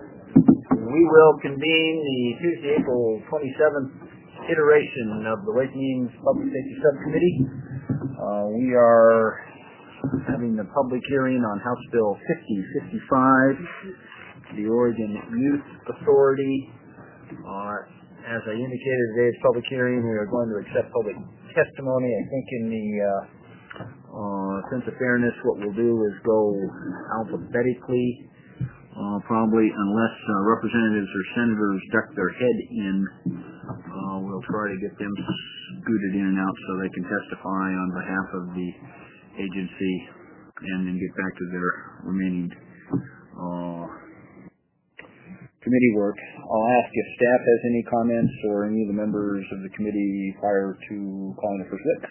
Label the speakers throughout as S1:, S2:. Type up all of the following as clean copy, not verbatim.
S1: We will convene the Tuesday, April 27th iteration of the Ways and Means Public Safety Subcommittee. We are having the public hearing on House Bill 5055, the Oregon Youth Authority. As I indicated, today's public hearing, we are going to accept public testimony. I think in the sense of fairness, what we'll do is go alphabetically, probably unless representatives or senators duck their head in. We'll try to get them scooted in and out so they can testify on behalf of the agency and then get back to their remaining committee work. I'll ask if staff has any comments or any of the members of the committee prior to calling the first witness.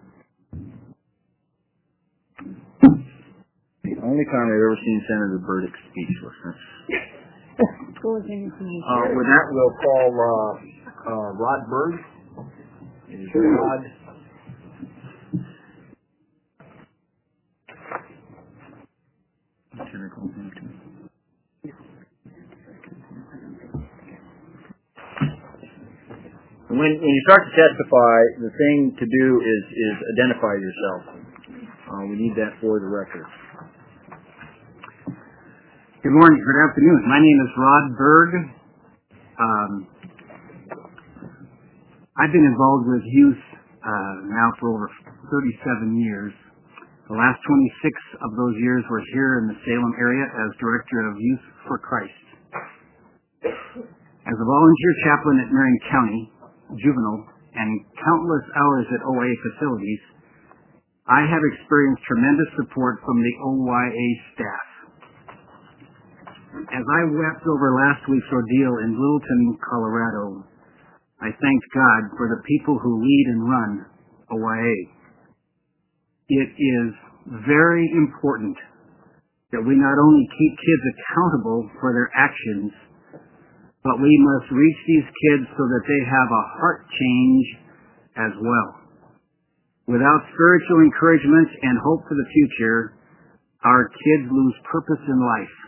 S1: The only time I've ever seen Senator Burdick speechless. With that, we'll call Rod Berg. Is Rod? When you start to testify, the thing to do is identify yourself. We need that for the record.
S2: Good morning, good afternoon. My name is Rod Berg. I've been involved with youth now for over 37 years. The last 26 of those years were here in the Salem area as Director of Youth for Christ. As a volunteer chaplain at Marion County, juvenile, and countless hours at OYA facilities, I have experienced tremendous support from the OYA staff. As I wept over last week's ordeal in Littleton, Colorado, I thanked God for the people who lead and run OYA. It is very important that we not only keep kids accountable for their actions, but we must reach these kids so that they have a heart change as well. Without spiritual encouragement and hope for the future, our kids lose purpose in life.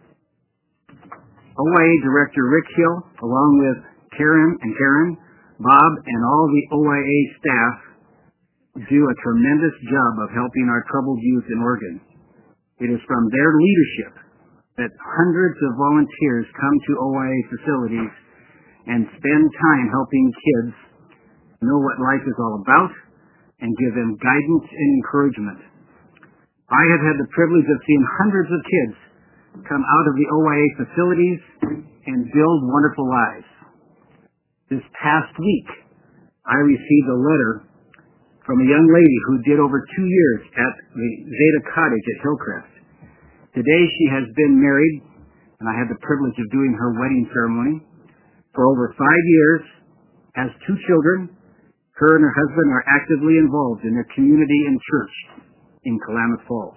S2: OYA Director Rick Hill, along with Karen, Bob, and all the OYA staff, do a tremendous job of helping our troubled youth in Oregon. It is from their leadership that hundreds of volunteers come to OYA facilities and spend time helping kids know what life is all about and give them guidance and encouragement. I have had the privilege of seeing hundreds of kids come out of the OYA facilities and build wonderful lives. This past week, I received a letter from a young lady who did over 2 years at the Zeta Cottage at Hillcrest. Today she has been married, and I had the privilege of doing her wedding ceremony. For over 5 years, has 2 children. Her and her husband are actively involved in their community and church in Klamath Falls.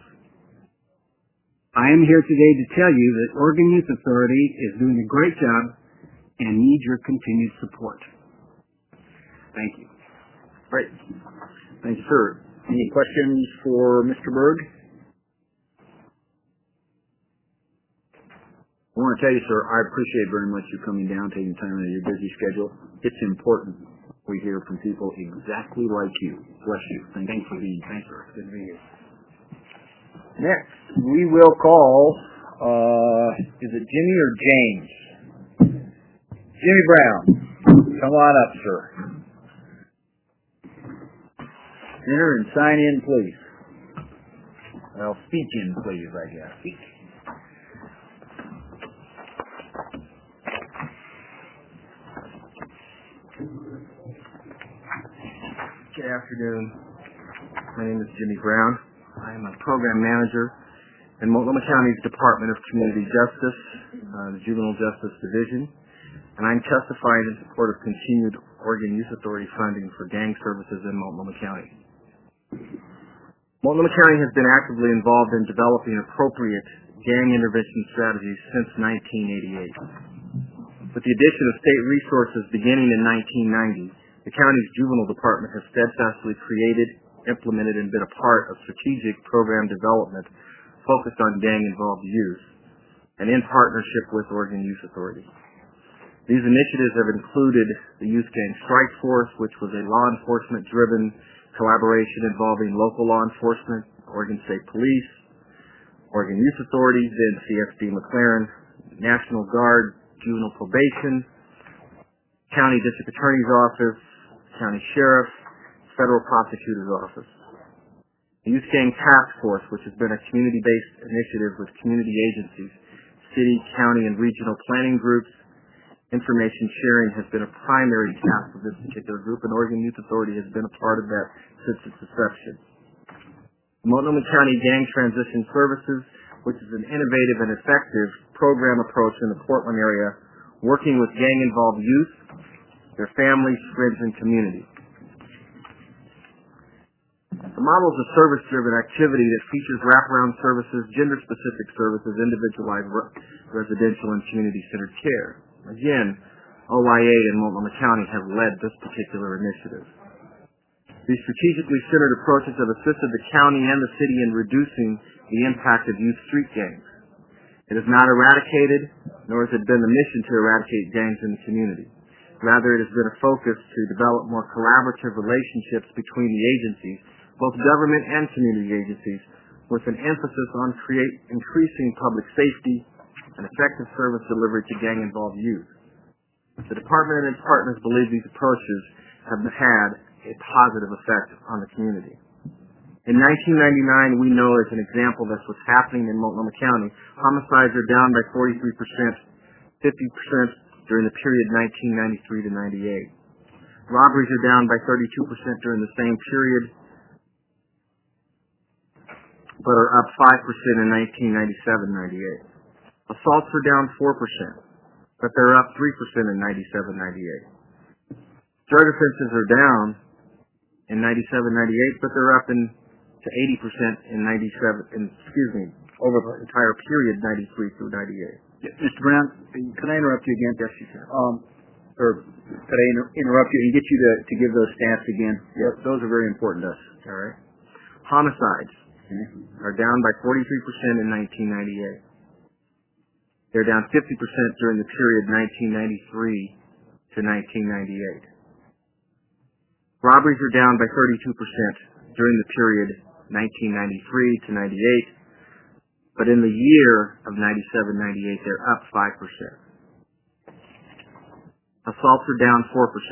S2: I am here today to tell you that Oregon Youth Authority is doing a great job and needs your continued support. Thank you.
S1: Great. Thank you, sir. Any questions for Mr. Berg? I want to tell you, sir, I appreciate very much you coming down, taking time out of your busy schedule. It's important we hear from people exactly like you. Bless you. Thanks for being here.
S2: Thanks, sir. Good to be here.
S1: Next, we will call, is it Jimmy or James? Jimmy Brown. Come on up, sir. Enter and sign in, please. Well, speak in, please, I guess. Speak.
S3: Good afternoon. My name is Jimmy Brown. I am a program manager in Multnomah County's Department of Community Justice, the Juvenile Justice Division, and I'm testifying in support of continued Oregon Youth Authority funding for gang services in Multnomah County. Multnomah County has been actively involved in developing appropriate gang intervention strategies since 1988. With the addition of state resources beginning in 1990, the county's juvenile department has steadfastly created, implemented, and been a part of strategic program development focused on gang-involved youth. and in partnership with Oregon Youth Authority. These initiatives have included the Youth Gang Strike Force, which was a law enforcement-driven collaboration involving local law enforcement, Oregon State Police, Oregon Youth Authority, then CFD McLaren, National Guard, Juvenile Probation, County District Attorney's Office, County Sheriff, Federal Prosecutor's Office. The Youth Gang Task Force, which has been a community-based initiative with community agencies, city, county, and regional planning groups. Information sharing has been a primary task of this particular group, and Oregon Youth Authority has been a part of that since its inception. Multnomah County Gang Transition Services, which is an innovative and effective program approach in the Portland area, working with gang-involved youth, their families, friends, and community. The model is a service-driven activity that features wraparound services, gender-specific services, individualized residential and community-centered care. Again, OYA and Multnomah County have led this particular initiative. These strategically centered approaches have assisted the county and the city in reducing the impact of youth street gangs. It has not eradicated, nor has it been the mission to eradicate gangs in the community. Rather, it has been a focus to develop more collaborative relationships between the agencies, both government and community agencies, with an emphasis on increasing public safety and effective service delivery to gang-involved youth. The department and its partners believe these approaches have had a positive effect on the community. In 1999, we know as an example that's what's happening in Multnomah County, homicides are down by 43%, 50% during the period 1993 to 98. Robberies are down by 32% during the same period, but are up 5% in 1997-98. Assaults are down 4%, but they're up 3% in 97-98. Drug offenses are down in 97-98, but they're up to 80% in over the entire period 93 through 98.
S2: Mr. Brown, can I interrupt you again?
S3: Yes, you can.
S2: Or could I interrupt you and get you to give those stats again?
S3: Yes, those are very important to us. All right. Homicides are down by 43% in 1998. They're down 50% during the period 1993 to 1998. Robberies are down by 32% during the period 1993 to 98, but in the year of 97-98, they're up 5%. Assaults are down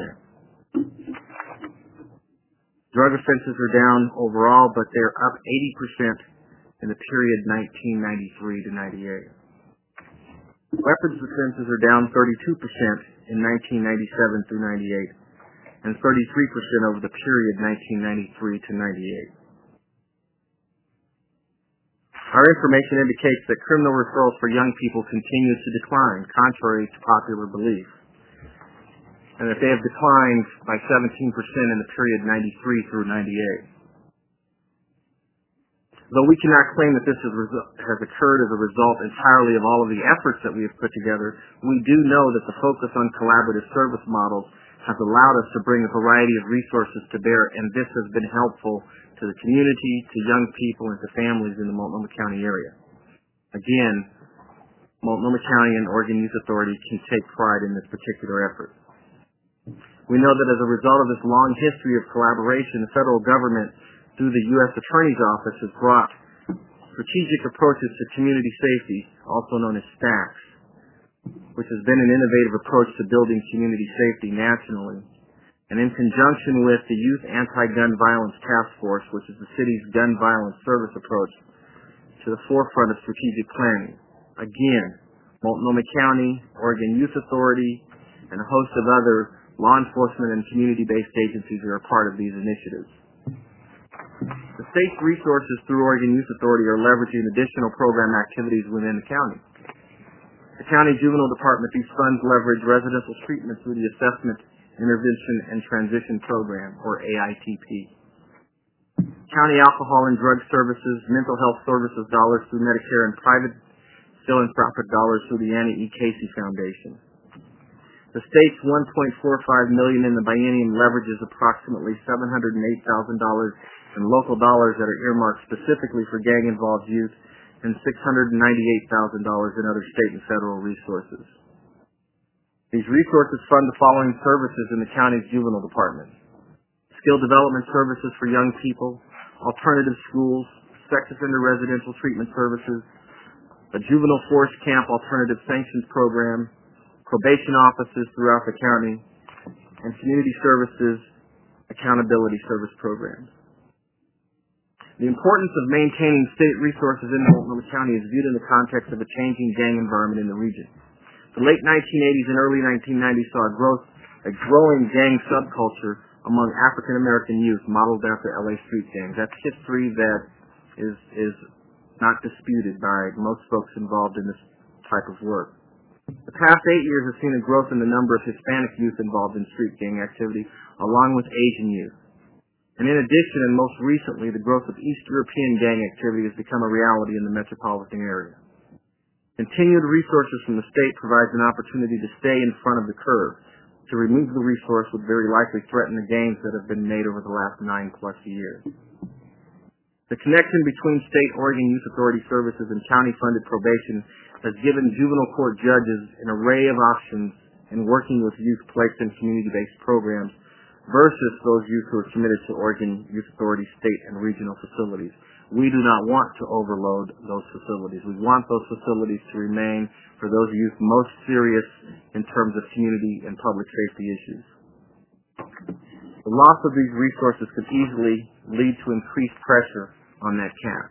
S3: 4%. Drug offenses are down overall, but they're up 80% in the period 1993 to 98. Weapons offenses are down 32% in 1997 through 98, and 33% over the period 1993 to 98. Our information indicates that criminal referrals for young people continues to decline, contrary to popular belief, and that they have declined by 17% in the period 93 through 98. Though we cannot claim that this has occurred as a result entirely of all of the efforts that we have put together, we do know that the focus on collaborative service models has allowed us to bring a variety of resources to bear, and this has been helpful to the community, to young people, and to families in the Multnomah County area. Again, Multnomah County and Oregon Youth Authority can take pride in this particular effort. We know that as a result of this long history of collaboration, the federal government through the U.S. Attorney's Office has brought strategic approaches to community safety, also known as STACS, which has been an innovative approach to building community safety nationally. And in conjunction with the Youth Anti-Gun Violence Task Force, which is the city's gun violence service approach, to the forefront of strategic planning. Again, Multnomah County, Oregon Youth Authority, and a host of other law enforcement and community-based agencies are a part of these initiatives. The state's resources through Oregon Youth Authority are leveraging additional program activities within the county. The County Juvenile Department, these funds leverage residential treatment through the Assessment, Intervention, and Transition Program, or AITP. County Alcohol and Drug Services, Mental Health Services dollars through Medicare, and private philanthropic dollars through the Annie E. Casey Foundation. The state's $1.45 million in the biennium leverages approximately $708,000 in local dollars that are earmarked specifically for gang-involved youth and $698,000 in other state and federal resources. These resources fund the following services in the county's juvenile department: skill development services for young people, alternative schools, sex offender residential treatment services, a juvenile force camp alternative sanctions program, probation offices throughout the county, and community services accountability service programs. The importance of maintaining state resources in Multnomah County is viewed in the context of a changing gang environment in the region. The late 1980s and early 1990s saw a growing gang subculture among African American youth modeled after LA street gangs. That's history that is not disputed by most folks involved in this type of work. The past 8 years have seen a growth in the number of Hispanic youth involved in street gang activity, along with Asian youth. And in addition, and most recently, the growth of East European gang activity has become a reality in the metropolitan area. Continued resources from the state provides an opportunity to stay in front of the curve. To remove the resource would very likely threaten the gains that have been made over the last 9+ years. The connection between state Oregon Youth Authority services and county-funded probation has given juvenile court judges an array of options in working with youth placed in community-based programs versus those youth who are committed to Oregon Youth Authority state and regional facilities. We do not want to overload those facilities. We want those facilities to remain for those youth most serious in terms of community and public safety issues. The loss of these resources could easily lead to increased pressure on that cap.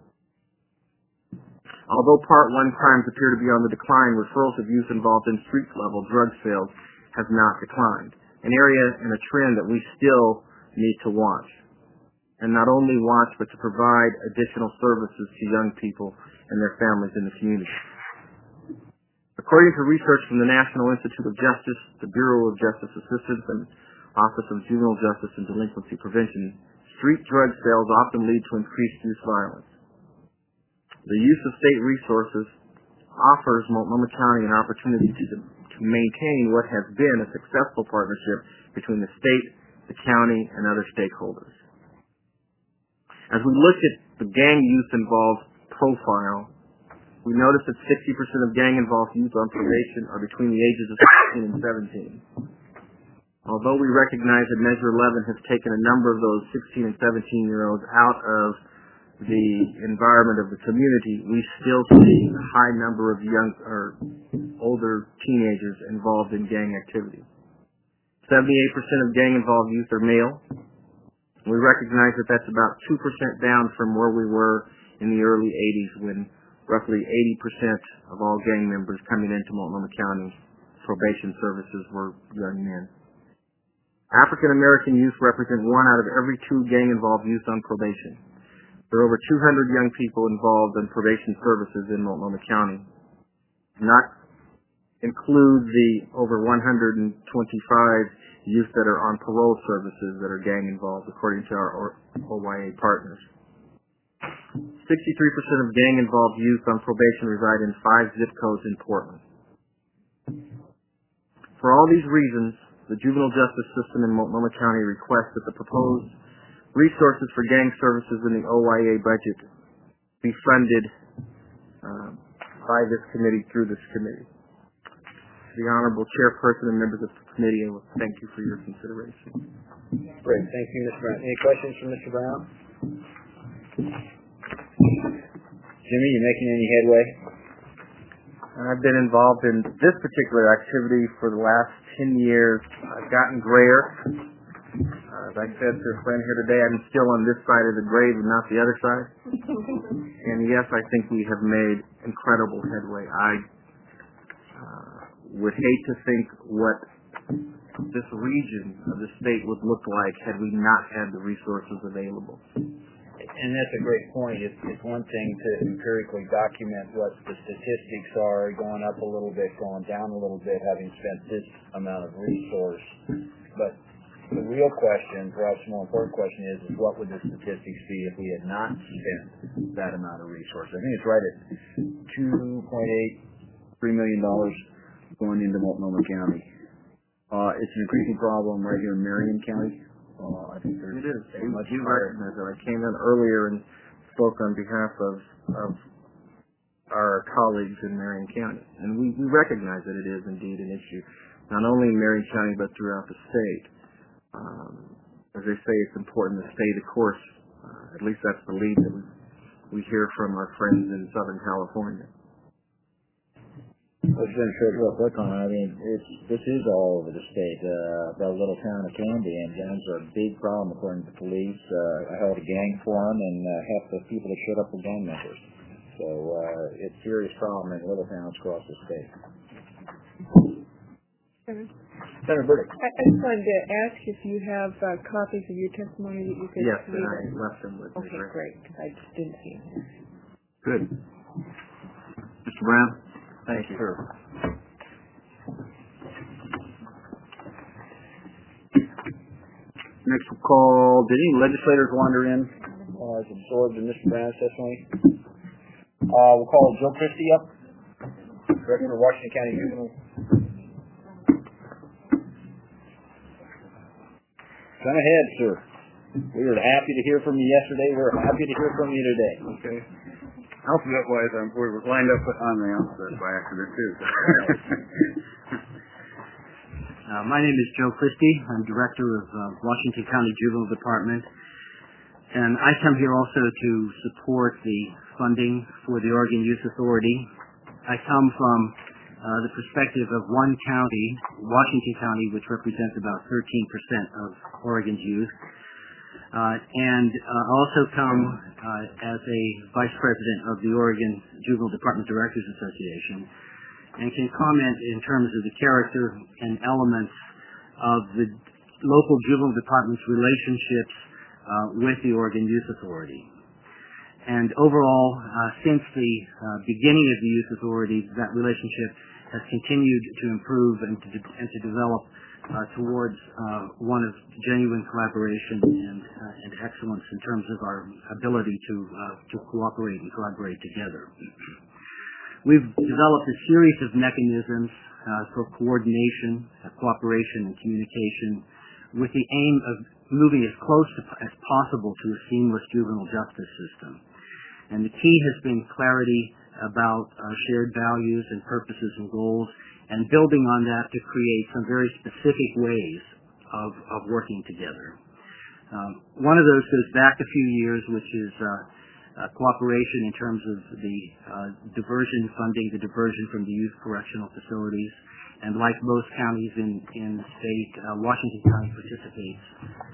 S3: Although Part 1 crimes appear to be on the decline, referrals of youth involved in street-level drug sales have not declined, an area and a trend that we still need to watch. And not only watch, but to provide additional services to young people and their families in the community. According to research from the National Institute of Justice, the Bureau of Justice Assistance, and Office of Juvenile Justice and Delinquency Prevention, street drug sales often lead to increased youth violence. The use of state resources offers Multnomah County an opportunity to maintain what has been a successful partnership between the state, the county, and other stakeholders. As we look at the gang youth-involved profile, we notice that 60% of gang-involved youth on probation are between the ages of 16 and 17. Although we recognize that Measure 11 has taken a number of those 16 and 17-year-olds out of the environment of the community, we still see a high number of young or older teenagers involved in gang activity. 78% of gang-involved youth are male. We recognize that that's about 2% down from where we were in the early 80s when roughly 80% of all gang members coming into Multnomah County probation services were young men. African American youth represent 1 out of every 2 gang-involved youth on probation. There are over 200 young people involved in probation services in Multnomah County, not include the over 125 youth that are on parole services that are gang involved, according to our OYA partners. 63% of gang involved youth on probation reside in 5 zip codes in Portland. For all these reasons, the juvenile justice system in Multnomah County requests that the proposed resources for gang services in the OYA budget be funded by this committee through this committee. The Honorable Chairperson and members of the committee, I will thank you for your consideration.
S1: Great. Thank you, Mr. Brown. Any questions for Mr. Brown? Jimmy, you making any headway?
S3: I've been involved in this particular activity for the last 10 years. I've gotten grayer. As I said to a friend here today, I'm still on this side of the grave and not the other side. And yes, I think we have made incredible headway. I would hate to think what this region of the state would look like had we not had the resources available.
S1: And that's a great point. It's one thing to empirically document what the statistics are, going up a little bit, going down a little bit, having spent this amount of resource. But the real question, perhaps the more important question, is what would the statistics be if we had not spent that amount of resource? I think it's right at $2.83 million going into Multnomah County. It's an increasing problem right here in Marion County. I think there's
S3: it is.
S1: much
S3: You
S1: higher.
S3: recognize that. I came in earlier and spoke on behalf of our colleagues in Marion County. And we recognize that it is indeed an issue, not only in Marion County but throughout the state. As they say, it's important to stay the course. At least that's the lead that we hear from our friends in Southern California.
S1: I was going to say real quick on it. I mean, this is all over the state. That little town of Candy and guns are a big problem according to police. I held a gang for them, and half the people that showed up were gang members. So it's a serious problem in little towns across the state. Senator Burdick.
S4: I just wanted to ask if you have copies of your testimony that you could
S3: Yes,
S4: read.
S3: and I left them with me.
S4: Okay, great, because I just didn't see them.
S2: Good. Mr. Brown?
S1: Thank you, sir. Next we'll call, did any legislators wander in as absorbed in Mr. Brown's testimony? We'll call Joe Christie up, Director of Washington County Juvenile. Come ahead, sir. We were happy to hear from you yesterday. We're happy to hear from you today.
S5: Okay. Alphabet-wise, we were lined up on the alphabet by accident, too.
S2: My name is Joe Christie. I'm Director of Washington County Juvenile Department. And I come here also to support the funding for the Oregon Youth Authority. I come from the perspective of one county, Washington County, which represents about 13% of Oregon's youth. And also come as a vice president of the Oregon Juvenile Department Directors Association, and can comment in terms of the character and elements of the local juvenile department's relationships with the Oregon Youth Authority. And overall, since the beginning of the Youth Authority, that relationship has continued to improve and to develop towards one of genuine collaboration and excellence in terms of our ability to cooperate and collaborate together. We've developed a series of mechanisms for coordination, cooperation, and communication with the aim of moving as close as possible to a seamless juvenile justice system. And the key has been clarity about shared values and purposes and goals, and building on that to create some very specific ways of working together. One of those goes back a few years, which is cooperation in terms of the diversion funding, the diversion from the youth correctional facilities. And like most counties in the state, Washington County participates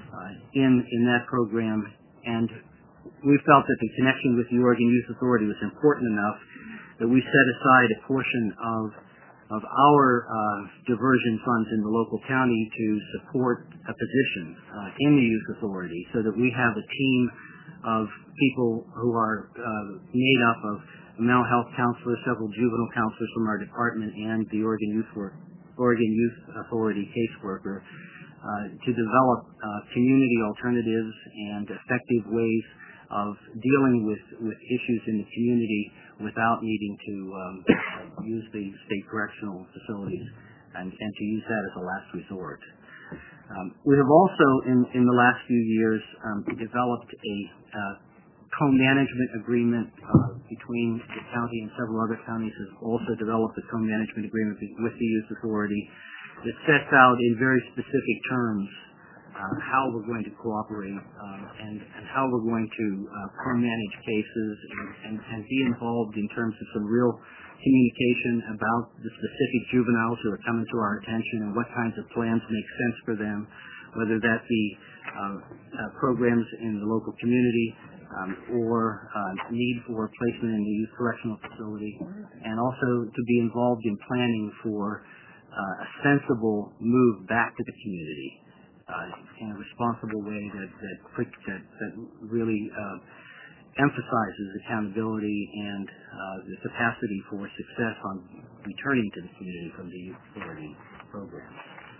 S2: in that program. And we felt that the connection with the Oregon Youth Authority was important enough that we set aside a portion of our diversion funds in the local county to support a position in the Youth Authority, so that we have a team of people who are made up of mental health counselors, several juvenile counselors from our department, and the Oregon Youth Authority caseworker to develop community alternatives and effective ways of dealing with issues in the community without needing to use the state correctional facilities and to use that as a last resort. We have also, in the last few years, developed a co-management agreement between the county, and several other counties have also developed a co-management agreement with the Youth Authority that sets out in very specific terms how we're going to cooperate and how we're going to co-manage cases and be involved in terms of some real communication about the specific juveniles who are coming to our attention and what kinds of plans make sense for them, whether that be programs in the local community or need for placement in the youth correctional facility, and also to be involved in planning for a sensible move back to the community in a responsible way that really emphasizes accountability and the capacity for success on returning to the community from the Youth Authority program.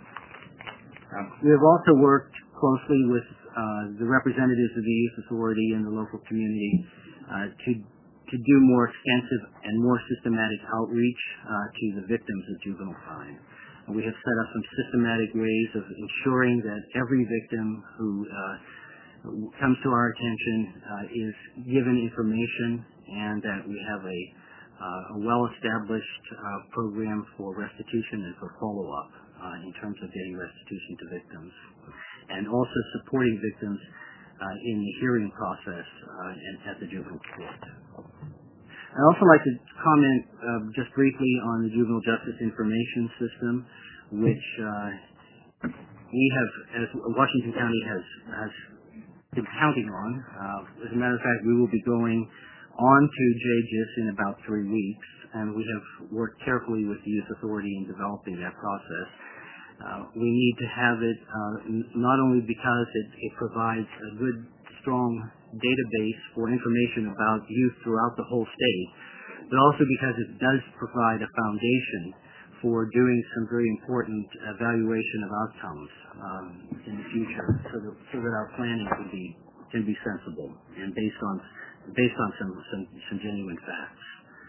S2: We have also worked closely with the representatives of the Youth Authority and the local community to do more extensive and more systematic outreach to the victims of juvenile crime. We have set up some systematic ways of ensuring that every victim who comes to our attention is given information, and that we have a a well-established program for restitution and for follow-up in terms of getting restitution to victims, and also supporting victims in the hearing process at the juvenile court. I'd also like to comment just briefly on the Juvenile Justice Information System, which we have, as Washington County has been counting on. As a matter of fact, we will be going on to JGIS in about 3 weeks, and we have worked carefully with the Youth Authority in developing that process. We need to have it not only because it provides a good, strong database for information about youth throughout the whole state, but also because it does provide a foundation for doing some very important evaluation of outcomes in the future, so that our planning can be sensible and based on some genuine facts.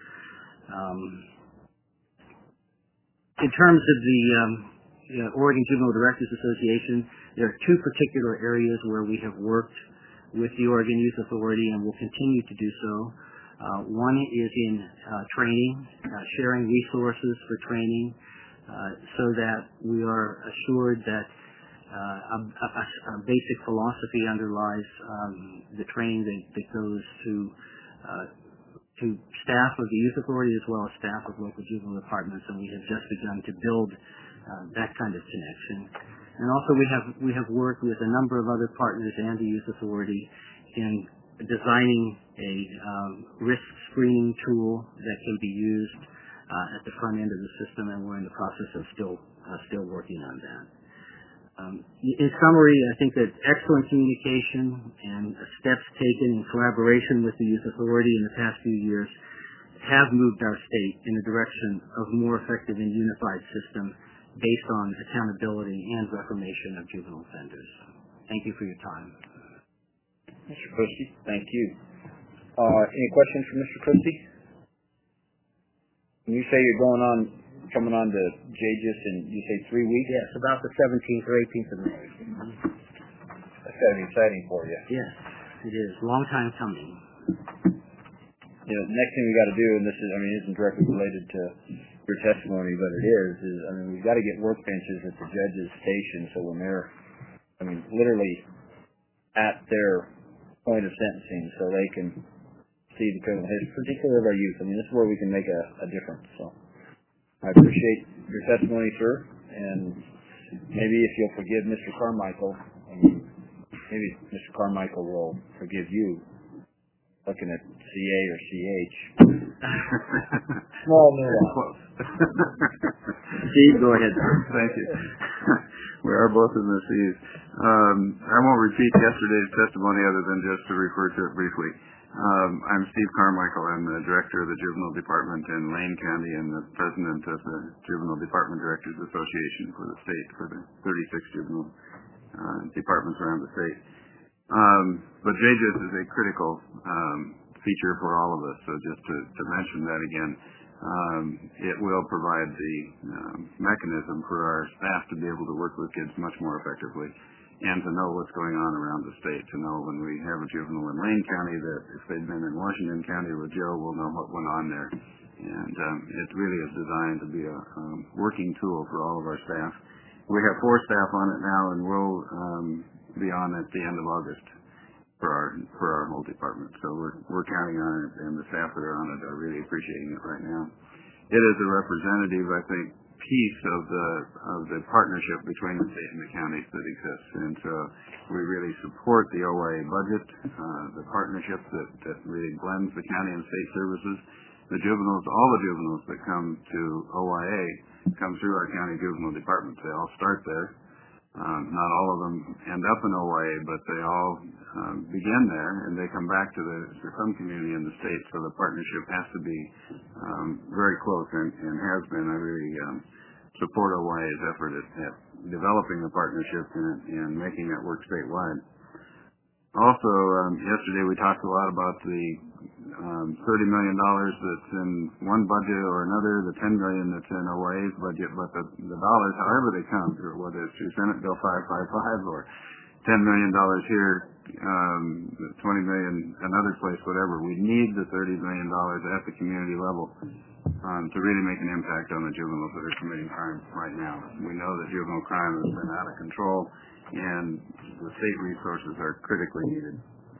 S2: In terms of the Oregon Juvenile Directors Association, there are 2 particular areas where we have worked with the Oregon Youth Authority and will continue to do so. One is in training, sharing resources for training, so that we are assured that a basic philosophy underlies the training that goes to staff of the Youth Authority as well as staff of local juvenile departments, and we have just begun to build that kind of connection. And also we have worked with a number of other partners and the Youth Authority in designing a risk screening tool that can be used at the front end of the system, and we're in the process of still working on that. In summary, I think that excellent communication and steps taken in collaboration with the Youth Authority in the past few years have moved our state in the direction of a more effective and unified system based on accountability and reformation of juvenile offenders. Thank you for your time.
S1: Mr. Christie, thank you. Any questions for Mr. Christie? When you say you're coming on to JGIS in, you say 3 weeks?
S2: Yes, about the 17th or 18th of May.
S1: That's got to be exciting for you.
S2: Yes, it is. Long time coming.
S1: Next thing we got to do, and this isn't directly related to your testimony, but it is we've got to get workbenches at the judges' station, so when they're, literally at their point of sentencing, so they can see the criminal history, particularly of our youth. This is where we can make a difference. So I appreciate your testimony, sir, and maybe if you'll forgive Mr. Carmichael, maybe Mr. Carmichael will forgive you, looking at CA or CH. Small nuance.
S2: Steve, go ahead.
S5: Thank you. We are both in the C's. I won't repeat yesterday's testimony other than just to refer to it briefly. I'm Steve Carmichael. I'm the director of the Juvenile Department in Lane County and the president of the Juvenile Department Directors Association for the state, for the 36 juvenile departments around the state. But JGIS is a critical feature for all of us, so just to mention that again, it will provide the mechanism for our staff to be able to work with kids much more effectively and to know what's going on around the state, to know when we have a juvenile in Lane County that if they've been in Washington County with Joe, we'll know what went on there. And it really is designed to be a working tool for all of our staff. We have 4 staff on it now, and we'll be on at the end of August for our whole department. So we're counting on it, and the staff that are on it are really appreciating it right now. It is a representative, I think, piece of the partnership between the state and the counties that exists, and so we really support the OIA budget, the partnership that really blends the county and state services. The juveniles, all the juveniles that come to OIA come through our county juvenile departments. They all start there. Not all of them end up in OIA, but they all begin there, and they come back to some community in the state. So the partnership has to be very close, and has been. I really support OIA's effort at developing the partnership and making that work statewide. Also, yesterday we talked a lot about the $30 million that's in one budget or another, the $10 million that's in OIA's budget, but the dollars, however they come, whether it's through Senate Bill 555 or $10 million here, $20 million another place, whatever. We need the $30 million at the community level to really make an impact on the juveniles that are committing crime right now. We know that juvenile crime has been out of control, and the state resources are critically needed.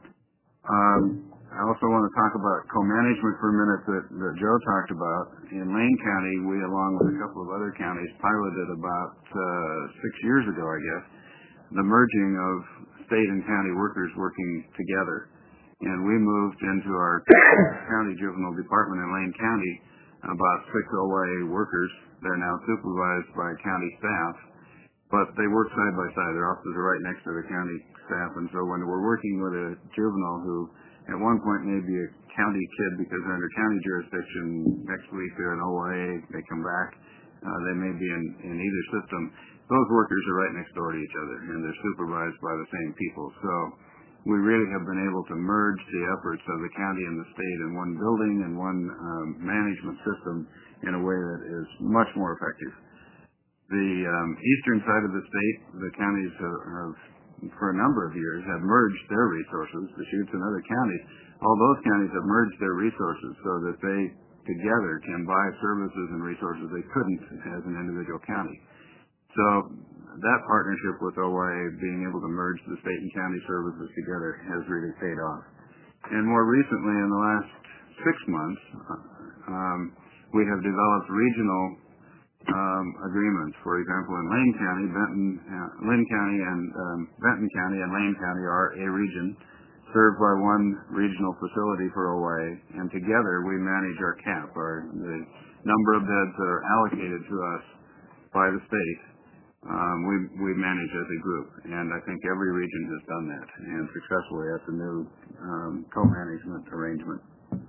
S5: I also want to talk about co-management for a minute that Joe talked about. In Lane County, we, along with a couple of other counties, piloted about 6 years ago, I guess, the merging of state and county workers working together. And we moved into our county juvenile department in Lane County about 6 OYA workers. They're now supervised by county staff, but they work side by side. Their offices are right next to the county staff, and so when we're working with a juvenile who at one point may be a county kid because they're under county jurisdiction, next week they're an OYA, they come back, they may be in either system. Those workers are right next door to each other, and they're supervised by the same people. So we really have been able to merge the efforts of the county and the state in one building and one management system in a way that is much more effective. The eastern side of the state, the counties have for a number of years have merged their resources, the Deschutes and other counties. All those counties have merged their resources so that they together can buy services and resources they couldn't as an individual county. So that partnership with OYA, being able to merge the state and county services together, has really paid off. And more recently, in the last 6 months, we have developed regional agreements. For example, in Lane County, Lynn County and Benton County and Lane County are a region served by one regional facility for OYA, and together we manage our CAP, the number of beds that are allocated to us by the state. We manage as a group, and I think every region has done that, and successfully. That's a new co-management arrangement.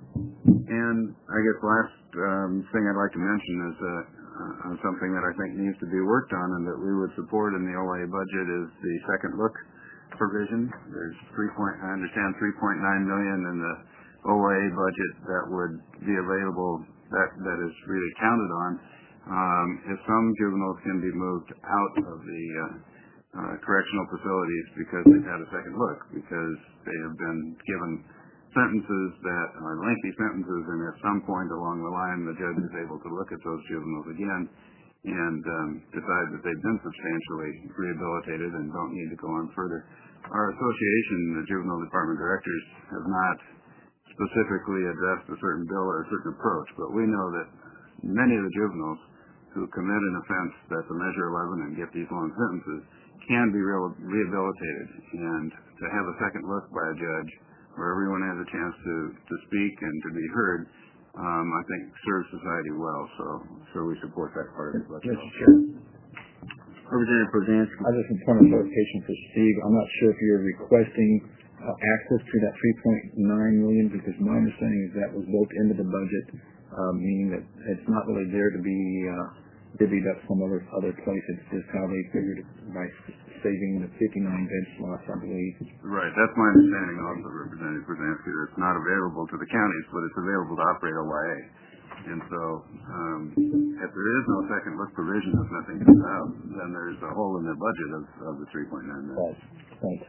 S5: And I guess the last thing I'd like to mention is something that I think needs to be worked on and that we would support in the OYA budget is the second look provision. There's I understand $3.9 million in the OYA budget that would be available, that is really counted on. If some juveniles can be moved out of the correctional facilities because they've had a second look, because they have been given sentences that are lengthy sentences, and at some point along the line the judge is able to look at those juveniles again and decide that they've been substantially rehabilitated and don't need to go on further. Our association, the Juvenile Department Directors, have not specifically addressed a certain bill or a certain approach, but we know that many of the juveniles who commit an offense that's a Measure 11 and get these long sentences can be rehabilitated, and to have a second look by a judge where everyone has a chance to speak and to be heard, I think serves society well. So we support that part of the budget.
S1: Mr. Chair.
S2: Representative Brzezinski.
S1: I just want a clarification for Steve. I'm not sure if you're requesting access to that $3.9 million, because my understanding is that was built into the budget, meaning that it's not really there to be divvied up some other place. It's just how they figured it by saving the 59 bed slots, I believe.
S5: Right. That's my understanding also, Representative Brzezinski. It's not available to the counties, but it's available to operate OYA. And so if there is no second look provision, if nothing comes out, then there's a hole in their budget of the $3.9 million.
S1: Right. Thanks.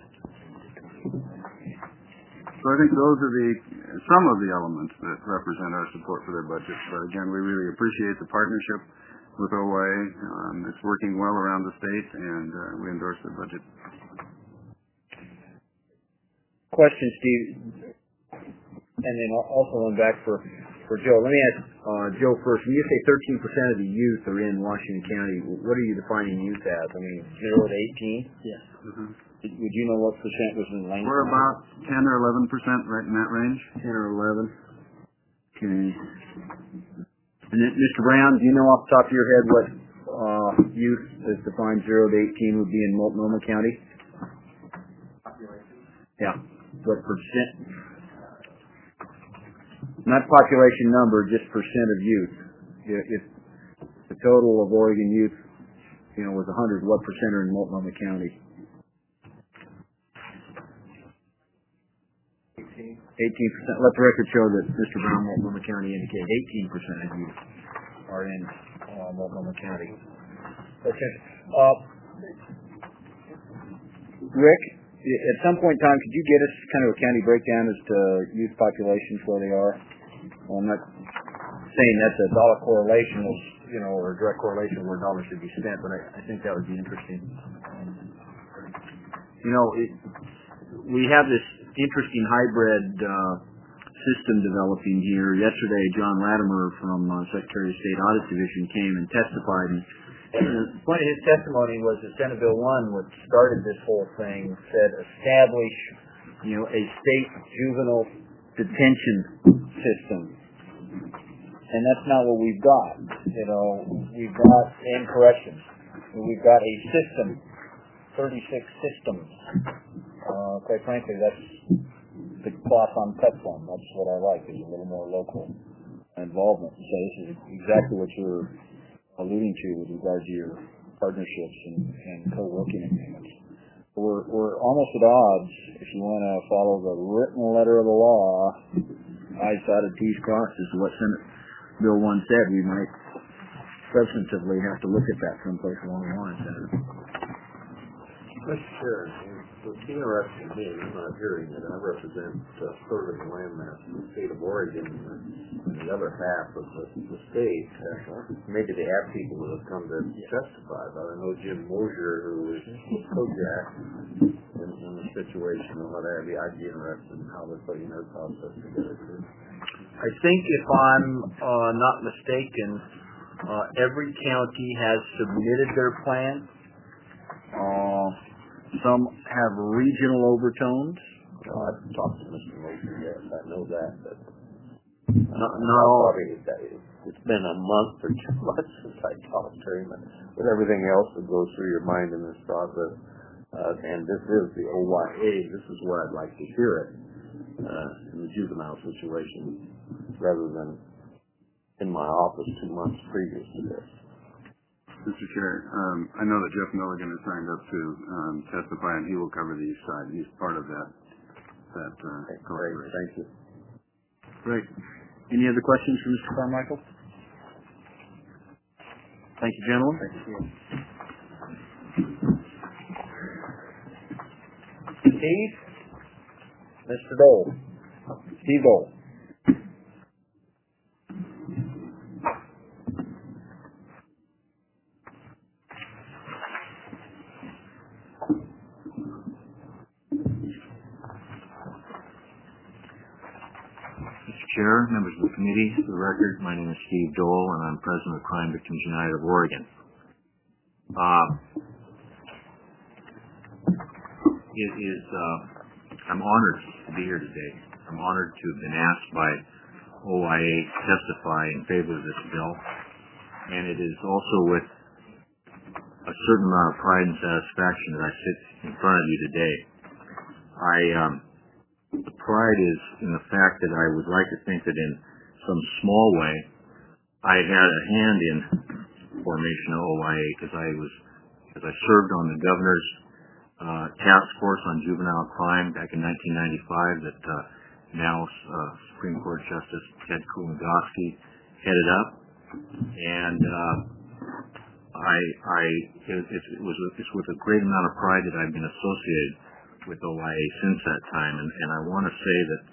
S5: So I think those are some of the elements that represent our support for their budget. But again, we really appreciate the partnership with OYA. It's working well around the state, and we endorse their budget.
S1: Question, Steve, and then also one back for Joe. Let me ask Joe first. When you say 13% of the youth are in Washington County, what are you defining youth as? I mean, 0 to 18?
S2: Yes.
S1: Mm-hmm. Would you know what percent was in Lane?
S5: We're about 10 or 11%, right in that range.
S1: 10 or 11. Okay. And then, Mr. Brown, do you know off the top of your head what youth as defined 0 to 18 would be in Multnomah County? Population? Yeah. What percent? Not population number, just percent of youth. If the total of Oregon youth, was 100, what percent are in Multnomah County? 18%. Let the record show that Mr. Brown, Multnomah County, indicated 18% of youth are in Multnomah County. Okay. Rick, at some point in time, could you get us kind of a county breakdown as to youth populations where they are? Well, I'm not saying that's a dollar correlation, or a direct correlation where dollars should be spent, but I think that would be interesting. We have this interesting hybrid system developing here. Yesterday, John Latimer from Secretary of State Audit Division came and testified. And the point of his testimony was that Senate Bill 1, which started this whole thing, said establish, a state juvenile detention system. And that's not what we've got. We've got and corrections. We've got a system, 36 systems. Quite frankly, that's the cloth on Teflon. That's what I like, is a little more local involvement. So this is exactly what you're alluding to with regard to your partnerships and co-working agreements. We're almost at odds, if you want to follow the written letter of the law, I's dotted, T's crossed, is what Senate Bill 1 said. We might substantively have to look at that someplace along the line, Senator.
S6: Mr. Chair, what's interesting to me, I'm not hearing it, I represent a third of the landmass in the state of Oregon and the other half of the state. Maybe they have people that have come to testify, but I know Jim Mosier, who is Kojak in the situation and what have you. I'd be interested in how they're putting their process together too.
S1: I think if I'm not mistaken, every county has submitted their plan. Some have regional overtones.
S6: I've talked to Mr. Mosier, yes, I know that, but
S1: not all.
S6: It's been a month or 2 months since I talked to him, but everything else that goes through your mind in this process, and this is the OYA, this is where I'd like to hear it in the juvenile situation, rather than in my office 2 months previous to this.
S5: Mr. Chair, I know that Jeff Milligan has signed up to testify, and he will cover the east side. He's part of that.
S6: Great, thank you.
S1: Great. Any other questions for Mr. Carmichael? Thank you, gentlemen.
S6: Thank you.
S1: Steve? Mr. Dole. Steve Dole.
S7: Chair, members of the committee, for the record, my name is Steve Dole, and I'm president of Crime Victims United of Oregon. I'm honored to be here today. I'm honored to have been asked by OIA to testify in favor of this bill, and it is also with a certain amount of pride and satisfaction that I sit in front of you today. The pride is in the fact that I would like to think that in some small way I had a hand in formation of OIA, because I served on the governor's task force on juvenile crime back in 1995 that now Supreme Court Justice Ted Kulongoski headed up, and it's with a great amount of pride that I've been associated with OIA since that time, and I want to say that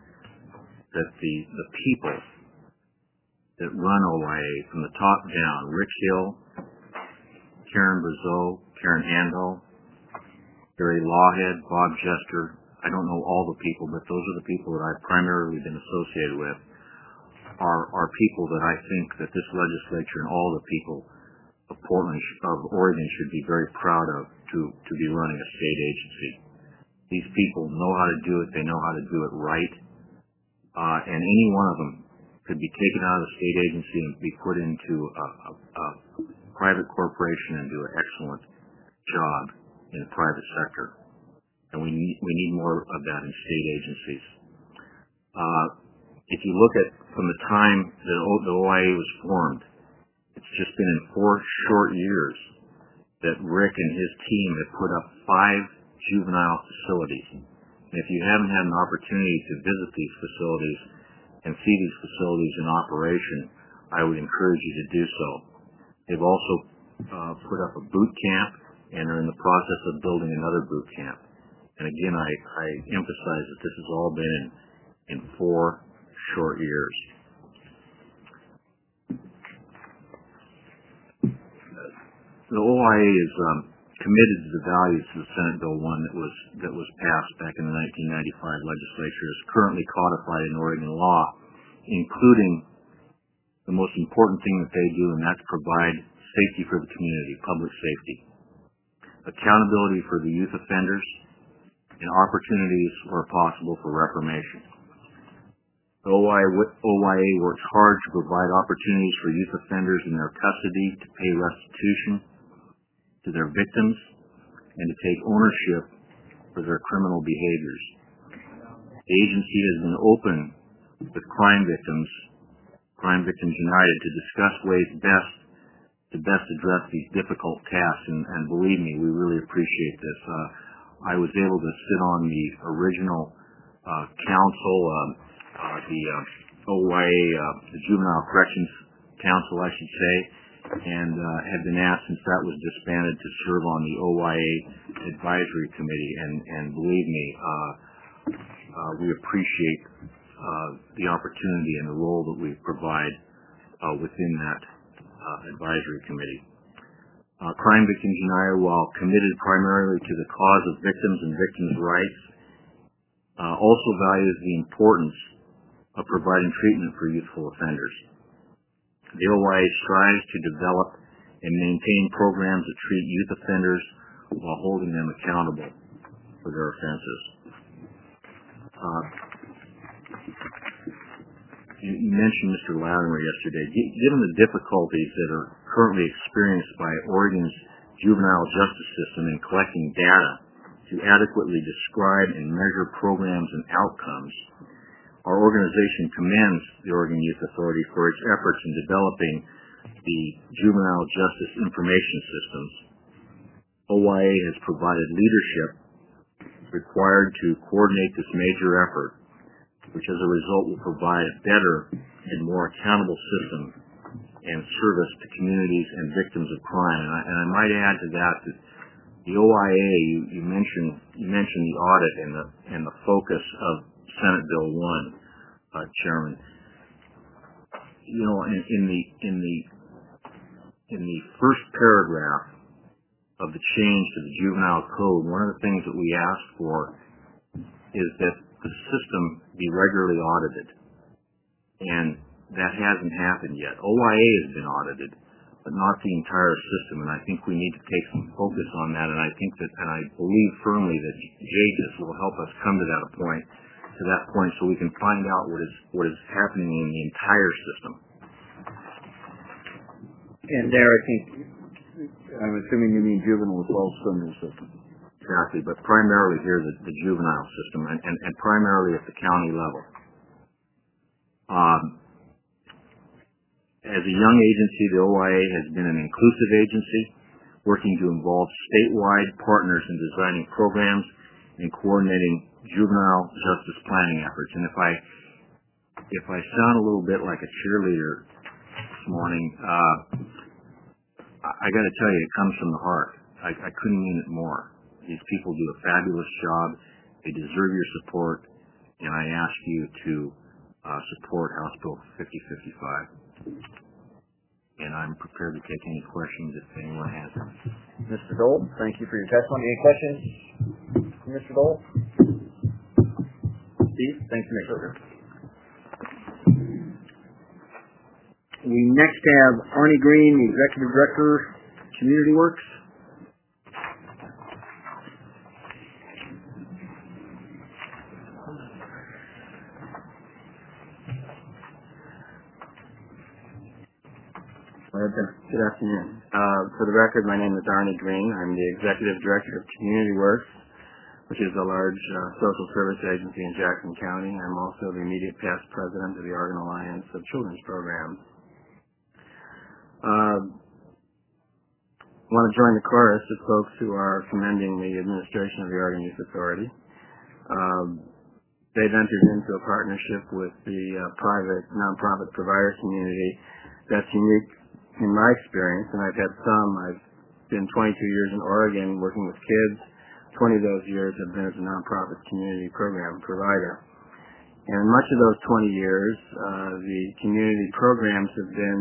S7: the people that run OIA from the top down, Rick Hill, Karen Brazeau, Karen Handel, Gary Lawhead, Bob Jester, I don't know all the people, but those are the people that I've primarily been associated with, are people that I think that this legislature and all the people of Oregon should be very proud of to be running a state agency. These people know how to do it. They know how to do it right. And any one of them could be taken out of the state agency and be put into a private corporation and do an excellent job in the private sector. And we need more of that in state agencies. If you look at from the time that the OIA was formed, it's just been in 4 short years that Rick and his team have put up 5 juvenile facilities. And if you haven't had an opportunity to visit these facilities and see these facilities in operation, I would encourage you to do so. They've also put up a boot camp, and are in the process of building another boot camp. And again, I emphasize that this has all been in 4 short years. The OIA is committed to the values of Senate Bill 1 that was passed back in the 1995 legislature, is currently codified in Oregon law, including the most important thing that they do, and that's provide safety for the community, public safety, accountability for the youth offenders, and opportunities where possible for reformation. The OIA works hard to provide opportunities for youth offenders in their custody to pay restitution to their victims and to take ownership for their criminal behaviors. The agency has been open with Crime Victims United, to discuss ways to best address these difficult tasks, and believe me, we really appreciate this. I was able to sit on the original council, the OIA, the Juvenile Corrections Council, I should say, and had been asked, since that was disbanded, to serve on the OIA Advisory Committee, and believe me, we appreciate the opportunity and the role that we provide within that advisory committee. Crime Victims United, while committed primarily to the cause of victims and victims' rights, also values the importance of providing treatment for youthful offenders. The OIA strives to develop and maintain programs that treat youth offenders while holding them accountable for their offenses. You mentioned Mr. Latimer yesterday. Given the difficulties that are currently experienced by Oregon's juvenile justice system in collecting data to adequately describe and measure programs and outcomes, our organization commends the Oregon Youth Authority for its efforts in developing the juvenile justice information systems. OIA has provided leadership required to coordinate this major effort, which as a result will provide a better and more accountable system and service to communities and victims of crime. And I might add to that the OIA, you mentioned the audit and the focus of Senate Bill 1, Chairman. You know, in the first paragraph of the change to the juvenile code, one of the things that we asked for is that the system be regularly audited, and that hasn't happened yet. OIA has been audited, but not the entire system, and I think we need to take some focus on that, and I think that, and I believe firmly that JGIS will help us come to that point so we can find out what is happening in the entire system.
S1: And there, I think, I'm assuming you mean juvenile as well as criminal system.
S7: Exactly, but primarily here the juvenile system, and primarily at the county level. As a young agency, the OIA has been an inclusive agency, working to involve statewide partners in designing programs and coordinating juvenile justice planning efforts. And if I sound a little bit like a cheerleader this morning, I got to tell you, it comes from the heart. I couldn't mean it more. These people do a fabulous job. They deserve your support, and I ask you to support House Bill 5055. And I'm prepared to take any questions if anyone has them.
S1: Mr. Dole, thank you for your testimony. Any questions, Mr. Dole? Steve, thanks for making sure. We next have Arnie Green, the Executive Director, Community Works.
S3: Good afternoon. For the record, my name is Arnie Green. I'm the Executive Director of Community Works, which is a large social service agency in Jackson County. I'm also the immediate past president of the Oregon Alliance of Children's Programs. I want to join the chorus of folks who are commending the administration of the Oregon Youth Authority. They've entered into a partnership with the private nonprofit provider community that's unique in my experience, and I've been 22 years in Oregon working with kids 20 of those years have been as a nonprofit community program provider. And in much of those 20 years, the community programs have been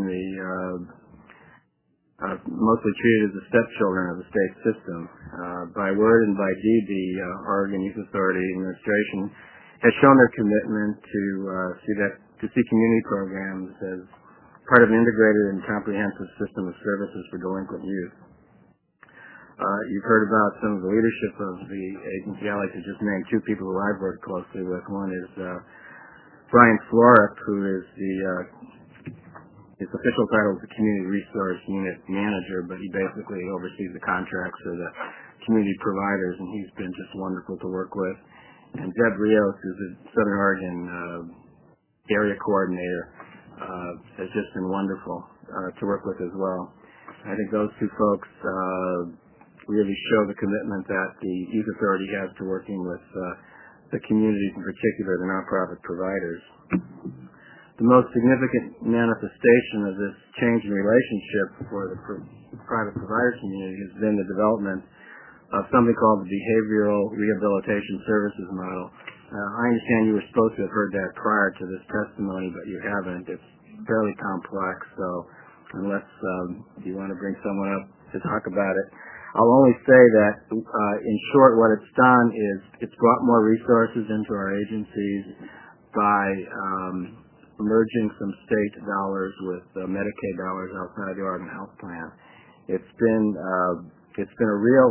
S3: mostly treated as the stepchildren of the state system. By word and by deed, the Oregon Youth Authority administration has shown their commitment to see community programs as part of an integrated and comprehensive system of services for delinquent youth. You've heard about some of the leadership of the agency. I like to just name two people who I've worked closely with. One is Brian Florek, who is his official title is the Community Resource Unit Manager, but he basically oversees the contracts for the community providers, and he's been just wonderful to work with. And Deb Rios, who's a Southern Oregon area coordinator, has just been wonderful to work with as well. I think those two folks really show the commitment that the Youth Authority has to working with the communities, in particular the nonprofit providers. The most significant manifestation of this change in relationship for the private provider community has been the development of something called the Behavioral Rehabilitation Services Model. I understand you were supposed to have heard that prior to this testimony, but you haven't. It's fairly complex, so unless you want to bring someone up to talk about it, I'll only say that, in short, what it's done is it's brought more resources into our agencies by merging some state dollars with Medicaid dollars outside the Oregon Health Plan. It's been a real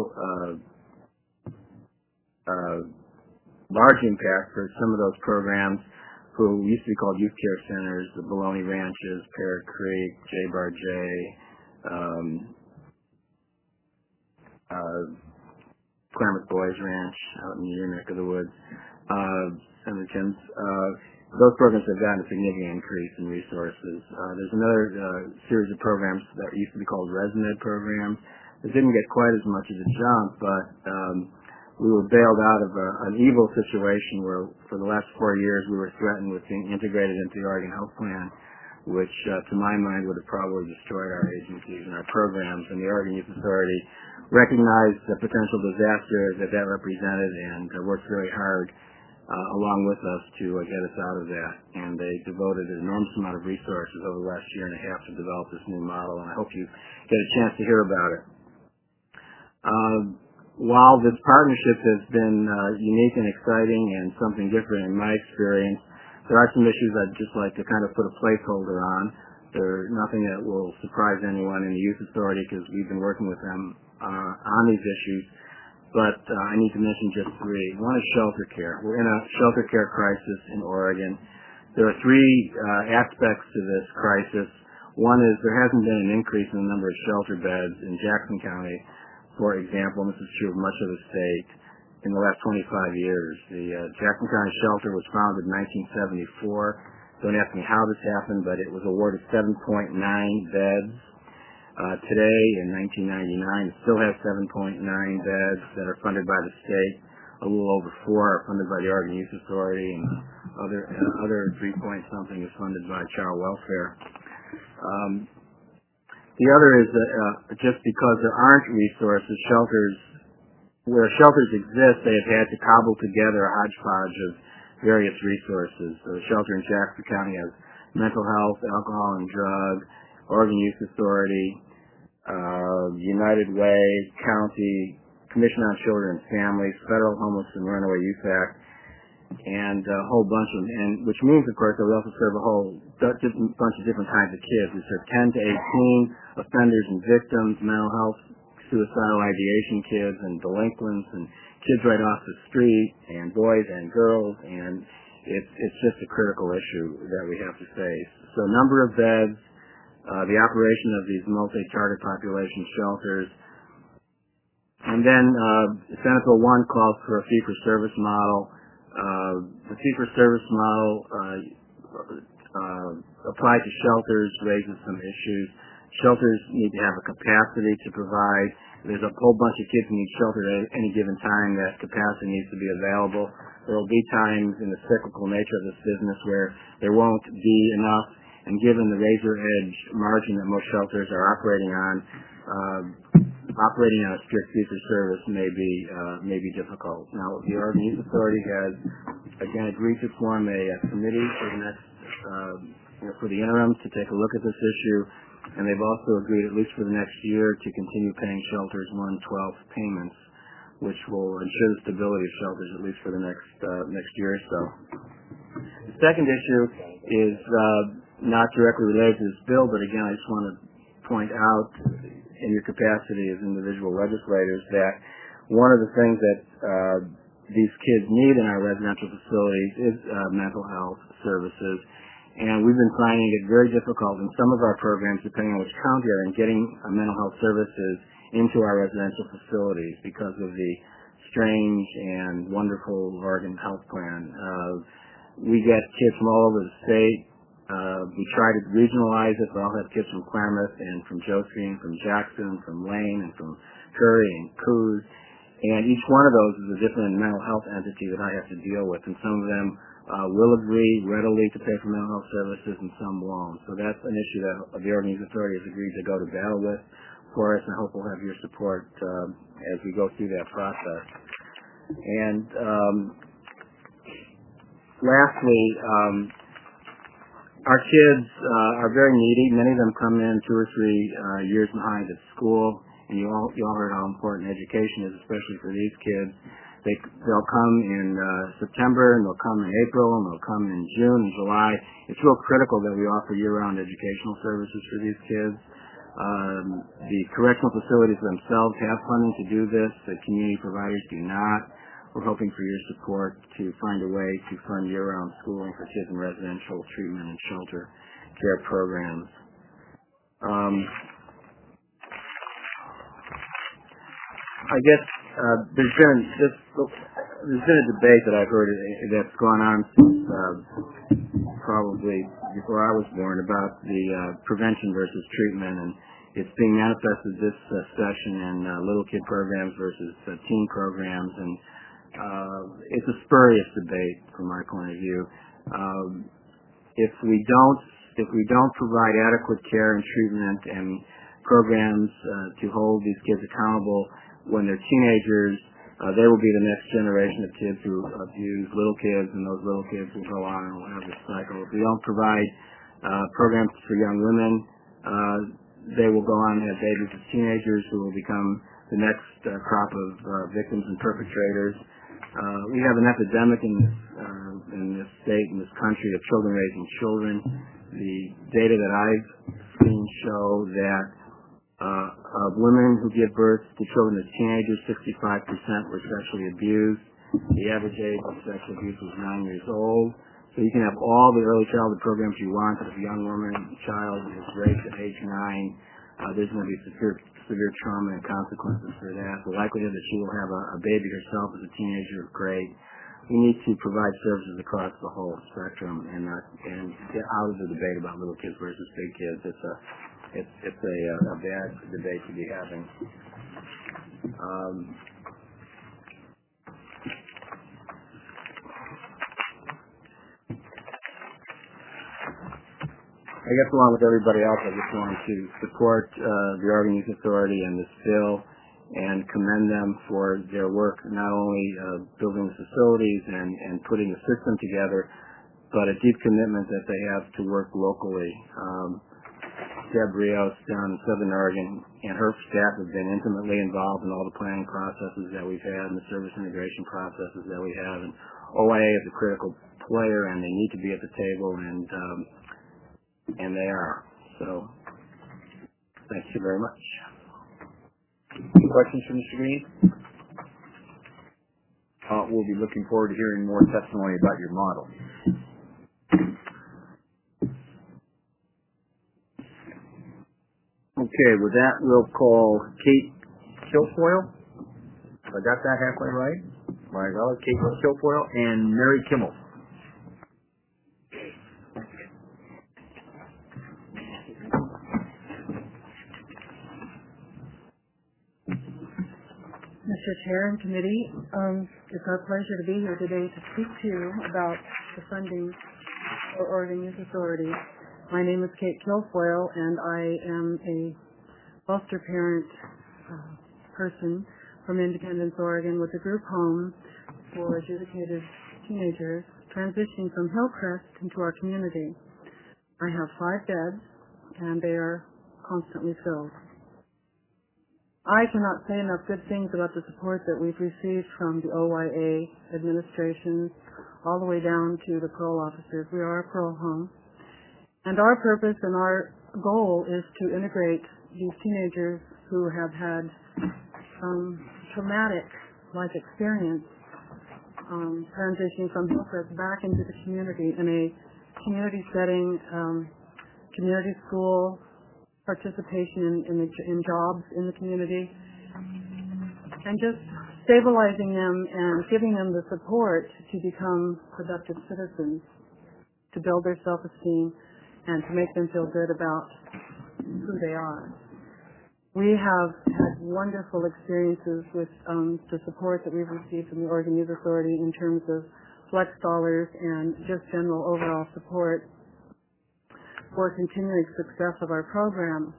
S3: large impact for some of those programs who used to be called youth care centers, the Baloney Ranches, Parrot Creek, J-Bar J, Klamath Boys Ranch out in your neck of the woods, Senator Tim's. Those programs have gotten a significant increase in resources. There's another series of programs that used to be called ResMed programs that didn't get quite as much of a jump, but we were bailed out of an evil situation where for the last 4 years we were threatened with being integrated into the Oregon Health Plan, which to my mind would have probably destroyed our agencies and our programs. And the Oregon Youth Authority recognized the potential disaster that represented and worked very hard along with us to get us out of that. And they devoted an enormous amount of resources over the last year and a half to develop this new model, and I hope you get a chance to hear about it. While this partnership has been unique and exciting and something different in my experience, there are some issues I'd just like to kind of put a placeholder on. There's nothing that will surprise anyone in the Youth Authority because we've been working with them on these issues. But I need to mention just three. One is shelter care. We're in a shelter care crisis in Oregon. There are three aspects to this crisis. One is there hasn't been an increase in the number of shelter beds in Jackson County, for example, and this is true of much of the state, in the last 25 years. The Jackson County Shelter was founded in 1974. Don't ask me how this happened, but it was awarded 7.9 beds. Today, in 1999, it still has 7.9 beds that are funded by the state. A little over 4 are funded by the Oregon Youth Authority, and other 3-point-something is funded by Child Welfare. The other is just because there aren't resources, where shelters exist, they have had to cobble together a hodgepodge of various resources. So the shelter in Jackson County has mental health, alcohol and drug, Oregon Youth Authority, United Way, County, Commission on Children and Families, Federal Homeless and Runaway Youth Act, and a whole bunch of them. And which means, of course, that we also serve a whole bunch of different kinds of kids. We serve 10 to 18 offenders and victims, mental health, suicidal ideation kids, and delinquents, and kids right off the street, and boys and girls, and it's just a critical issue that we have to face. So number of beds, the operation of these multi-target population shelters, and then Senate Bill 1 calls for a fee-for-service model. The fee-for-service model applied to shelters raises some issues. Shelters need to have a capacity to provide. There's a whole bunch of kids who need shelter at any given time. That capacity needs to be available. There will be times in the cyclical nature of this business where there won't be enough, and given the razor edge margin that most shelters are operating on,
S2: operating on a strict fee-for-service may be difficult. Now, the Oregon Youth Authority has again agreed to form a committee for the next for the interim to take a look at this issue, and they've also agreed, at least for the next year, to continue paying shelters 1/12 payments, which will ensure the stability of shelters at least for the next year or so. The second issue is not directly related to this bill, but again, I just want to point out in your capacity as individual legislators that one of the things that these kids need in our residential facilities is mental health services, and we've been finding it very difficult in some of our programs, depending on which county you're in, getting mental health services into our residential facilities because of the strange and wonderful Oregon health plan. We get kids from all over the state. We try to regionalize it, but I'll have kids from Klamath and from Josephine, from Jackson, from Lane, and from Curry and Coos. And each one of those is a different mental health entity that I have to deal with. And some of them will agree readily to pay for mental health services, and some won't. So that's an issue that the Oregon Youth Authority has agreed to go to battle with for us, and I hope we'll have your support as we go through that process. And lastly, our kids are very needy. Many of them come in 2 or 3 years behind at school, and you all heard how important education is, especially for these kids. They'll come in September, and they'll come in April, and they'll come in June and July. It's real critical that we offer year-round educational services for these kids. The correctional facilities themselves have funding to do this. The community providers do not. We're hoping for your support to find a way to fund year-round schooling for kids in residential treatment and shelter care programs. I guess there's been a debate that I've heard that's gone on since probably before I was born about the prevention versus treatment, and it's being manifested this session in little kid programs versus teen programs, and it's a spurious debate from my point of view. If we don't provide adequate care and treatment and programs to hold these kids accountable when they're teenagers, they will be the next generation of kids who abuse little kids, and those little kids will go on and will have this cycle. If we don't provide programs for young women, they will go on and have babies as teenagers who will become the next crop of victims and perpetrators. We have an epidemic in this state, in this country, of children raising children. The data that I've seen show that of women who give birth to children as teenagers, 65% were sexually abused. The average age of sexual abuse was 9 years old. So you can have all the early childhood programs you want, but if a young child is raped at age 9, there's going to be severe trauma and consequences for that. The likelihood that she will have a baby herself as a teenager is great. We need to provide services across the whole spectrum and get out of the debate about little kids versus big kids. It's a bad debate to be having. I guess along with everybody else, I just wanted to support the Oregon Youth Authority and this bill and commend them for their work, not only building the facilities and putting the system together, but a deep commitment that they have to work locally. Deb Rios down in Southern Oregon and her staff have been intimately involved in all the planning processes that we've had and the service integration processes that we have. And OIA is a critical player, and they need to be at the table, and they are. So, thank you very much.
S1: Questions for Mr. Green? We'll be looking forward to hearing more testimony about your model. Okay, with that, we'll call Kate Kilfoyle. I got that halfway right? Right, well, Kate Kilfoyle and Mary Kimmel.
S4: Mr. Chair and Committee, it's our pleasure to be here today to speak to you about the funding for Oregon Youth Authority. My name is Kate Kilfoyle, and I am a foster parent person from Independence, Oregon, with a group home for adjudicated teenagers transitioning from Hillcrest into our community. I have 5 beds, and they are constantly filled. I cannot say enough good things about the support that we've received from the OYA administration all the way down to the parole officers. We are a parole home. And our purpose and our goal is to integrate these teenagers who have had traumatic life experience transitioning from Hillcrest back into the community in a community setting, community school, participation in jobs in the community, and just stabilizing them and giving them the support to become productive citizens, to build their self-esteem, and to make them feel good about who they are. We have had wonderful experiences with the support that we've received from the Oregon Youth Authority in terms of flex dollars and just general overall support for continuing success of our program.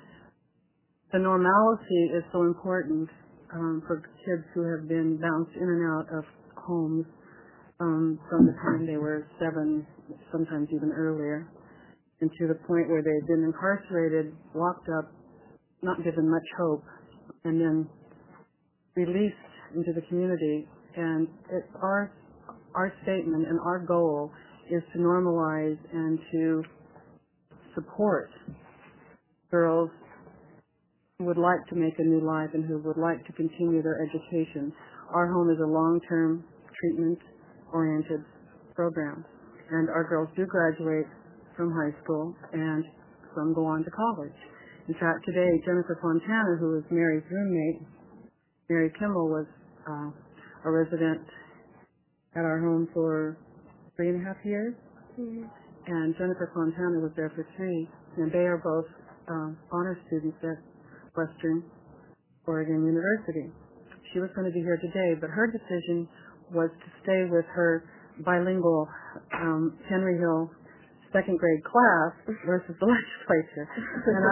S4: The normalcy is so important for kids who have been bounced in and out of homes from the time they were 7, sometimes even earlier, and to the point where they've been incarcerated, locked up, not given much hope, and then released into the community. And it's our statement and our goal is to normalize and to support girls who would like to make a new life and who would like to continue their education. Our home is a long-term treatment-oriented program, and our girls do graduate from high school and some go on to college. In fact, today, Jennifer Fontana, who was Mary's roommate, Mary Kimball, was a resident at our home for 3.5 years. Mm-hmm. And Jennifer Fontana was there for 3, and they are both honor students at Western Oregon University. She was going to be here today, but her decision was to stay with her bilingual Henry Hill second grade class versus the legislature. And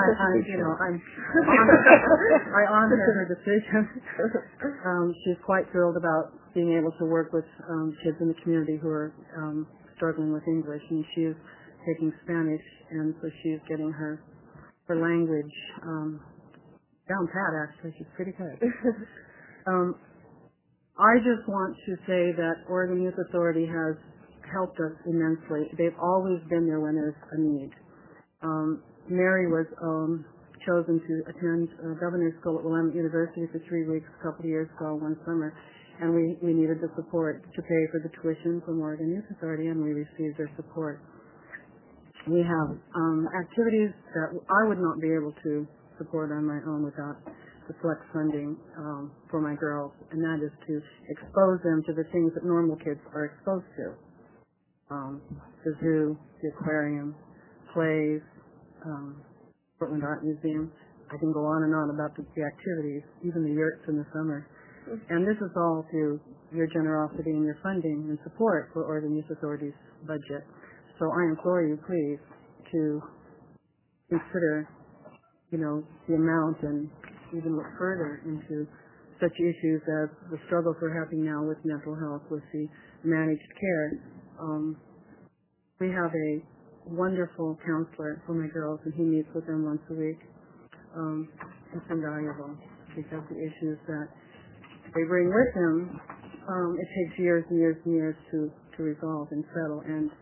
S4: I honor her decision. She's quite thrilled about being able to work with kids in the community who are struggling with English, and she is taking Spanish, and so she's getting her language down pat. Actually, she's pretty good. I just want to say that Oregon Youth Authority has helped us immensely. They've always been there when there's a need. Mary was chosen to attend governor's school at Willamette University for 3 weeks a couple of years ago, one summer, and we needed the support to pay for the tuition from Oregon Youth Authority, and we received their support. We have activities that I would not be able to support on my own without the flex funding for my girls, and that is to expose them to the things that normal kids are exposed to. The zoo, the aquarium, plays, Portland Art Museum. I can go on and on about the activities, even the yurts in the summer. And this is all through your generosity and your funding and support for Oregon Youth Authority's budget. So I implore you, please, to consider, the amount and even look further into such issues as the struggles we're having now with mental health, with the managed care. We have a wonderful counselor for my girls, and he meets with them once a week. It's invaluable because the issues that they bring with them, it takes years and years and years to resolve and settle. And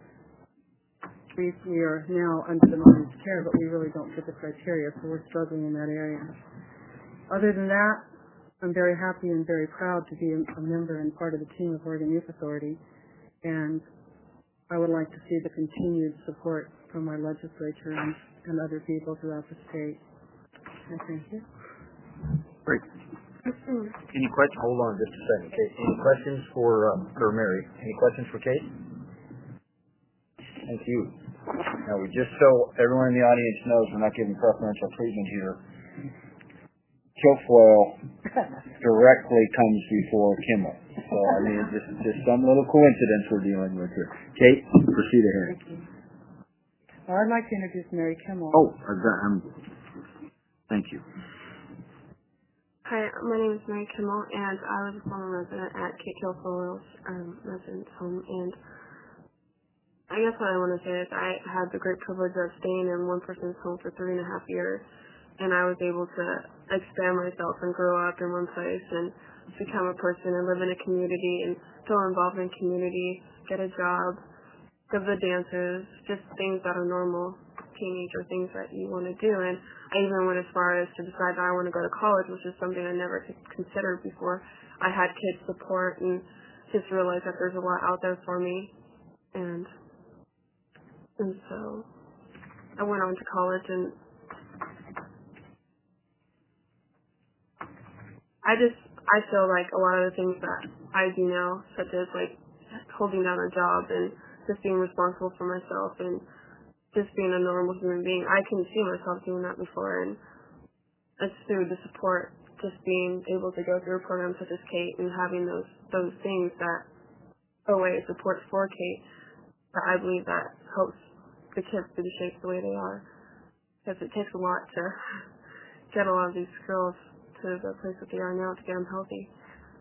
S4: we are now under the managed care, but we really don't fit the criteria, so we're struggling in that area. Other than that, I'm very happy and very proud to be a member and part of the team of Oregon Youth Authority, and I would like to see the continued support from our legislature and other people throughout the state. I thank you.
S1: Great. Any questions? Hold on just a second, Kate. Any questions for Mary? Any questions for Kate? Thank you. Now, so everyone in the audience knows, we're not giving preferential treatment here. Kilfoyle directly comes before Kimmel. So, it's just some little coincidence we're dealing with here. Kate, proceed ahead.
S4: Thank you. Well, I'd like to introduce Mary Kimmel.
S1: Oh, thank you.
S8: Hi, my name is Mary Kimmel, and I was a former resident at Kate Hill Soils residence home. And I guess what I want to say is I had the great privilege of staying in one person's home for 3.5 years, and I was able to expand myself and grow up in one place and become a person and live in a community and feel involved in community, get a job, go to the dances, just things that are normal teenager things that you want to do. And I even went as far as to decide that I want to go to college, which is something I never considered before. I had kids support and just realized that there's a lot out there for me. And so I went on to college, and I feel like a lot of the things that I do now, such as like holding down a job and just being responsible for myself and just being a normal human being, I can see myself doing that before. And it's through the support, just being able to go through a program such as Kate and having those things that OA supports for Kate, that I believe that helps the kids be the shape the way they are. Because it takes a lot to get a lot of these girls to the place that they are now to get them healthy.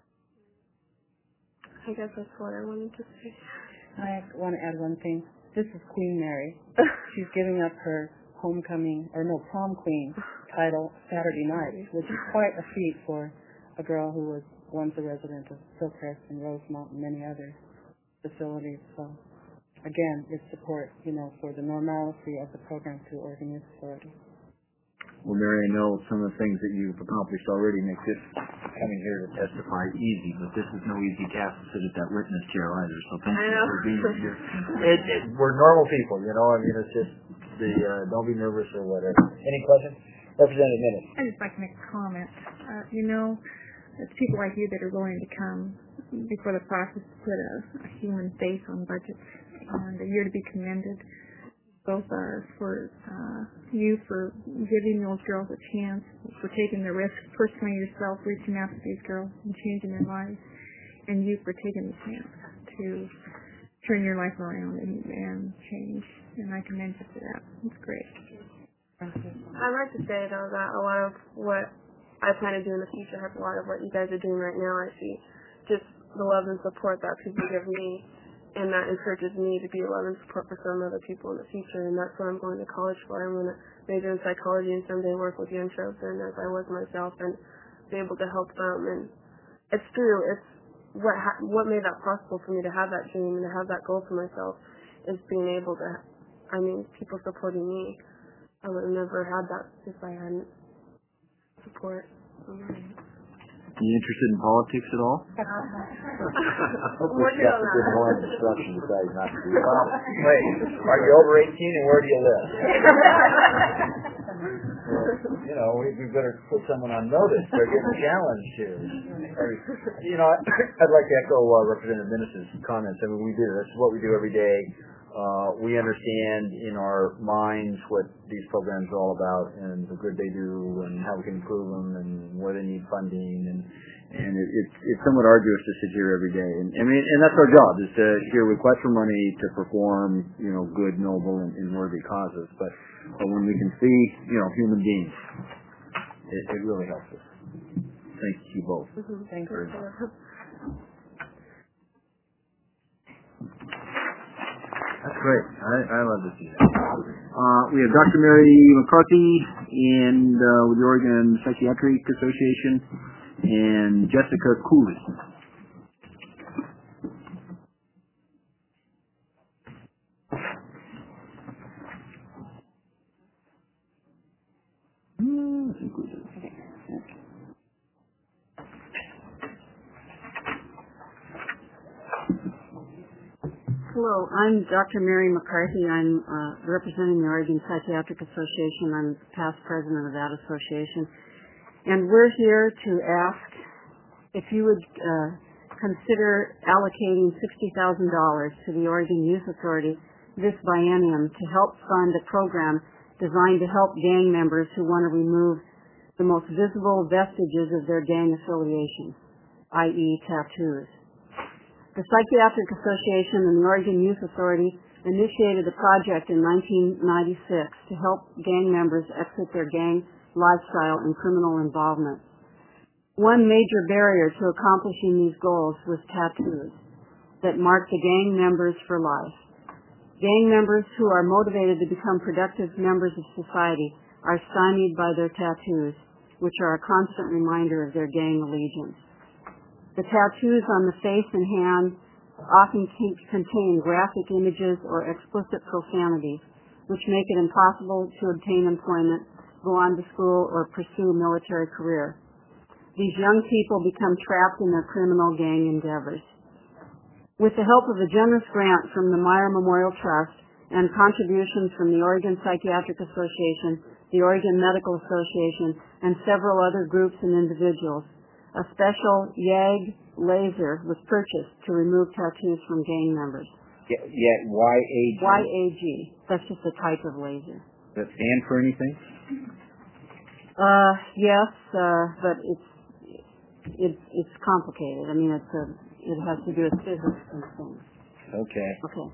S8: I guess that's what I wanted to say.
S4: I want to add one thing. This is Queen Mary. She's giving up her prom queen title Saturday night, which is quite a feat for a girl who was once a resident of Hillcrest and Rosemont and many other facilities. So, again, it's support, for the normalcy of the program through Oregon Youth Authority.
S1: Well, Mary, I know some of the things that you've accomplished already make this coming here to testify easy, but this is no easy task to sit at that witness chair either, so thank you for being here. We're normal people, it's just don't be nervous or whatever. Any questions? Representative Minnis.
S9: I'd just like to make a comment. It's people like you that are willing to come before the process to put a human face on budgets, and you're to be commended. Both for you for giving those girls a chance, for taking the risk personally yourself, reaching out to these girls and changing their lives, and you for taking the chance to turn your life around and change. And I commend you for that. It's great.
S8: I'd like to say, though, that a lot of what I plan to do in the future has a lot of what you guys are doing right now. I see just the love and support that people give me, and that encourages me to be a love and support for some other people in the future, and that's what I'm going to college for. I'm going to major in psychology and someday work with young children as I was myself and be able to help them. And it's true. It's what made that possible for me to have that dream and to have that goal for myself is being able to, people supporting me. I would have never had that if I hadn't support.
S1: Are you interested in politics at all?
S8: Working on that.
S1: More instruction besides not to do that. Wait, are you over 18 and where do you live? We better put someone on notice. They're getting challenged here. I'd like to echo Representative Minnis' comments. We do. That's what we do every day. We understand in our minds what these programs are all about and the good they do and how we can improve them and where they need funding and it's somewhat arduous to sit here every day and that's our job is to here request for money to perform good, noble and worthy causes but when we can see human beings it really helps us. Thank you both.
S4: Thank you.
S1: That's great. I love to see that. We have Dr. Mary McCarthy with the Oregon Psychiatric Association and Jessica Cooley.
S10: Hello, I'm Dr. Mary McCarthy. I'm representing the Oregon Psychiatric Association. I'm past president of that association. And we're here to ask if you would consider allocating $60,000 to the Oregon Youth Authority this biennium to help fund a program designed to help gang members who want to remove the most visible vestiges of their gang affiliation, i.e. tattoos. The Psychiatric Association and the Oregon Youth Authority initiated a project in 1996 to help gang members exit their gang lifestyle and criminal involvement. One major barrier to accomplishing these goals was tattoos that mark the gang members for life. Gang members who are motivated to become productive members of society are stymied by their tattoos, which are a constant reminder of their gang allegiance. The tattoos on the face and hand often contain graphic images or explicit profanities, which make it impossible to obtain employment, go on to school, or pursue a military career. These young people become trapped in their criminal gang endeavors. With the help of a generous grant from the Meyer Memorial Trust and contributions from the Oregon Psychiatric Association, the Oregon Medical Association, and several other groups and individuals, a special YAG laser was purchased to remove tattoos from gang members.
S1: Y-A-G.
S10: YAG. That's just a type of laser.
S1: Does that stand for anything?
S10: Yes, but it's complicated. I mean, it has to do with physics and things.
S1: Okay.
S10: Okay.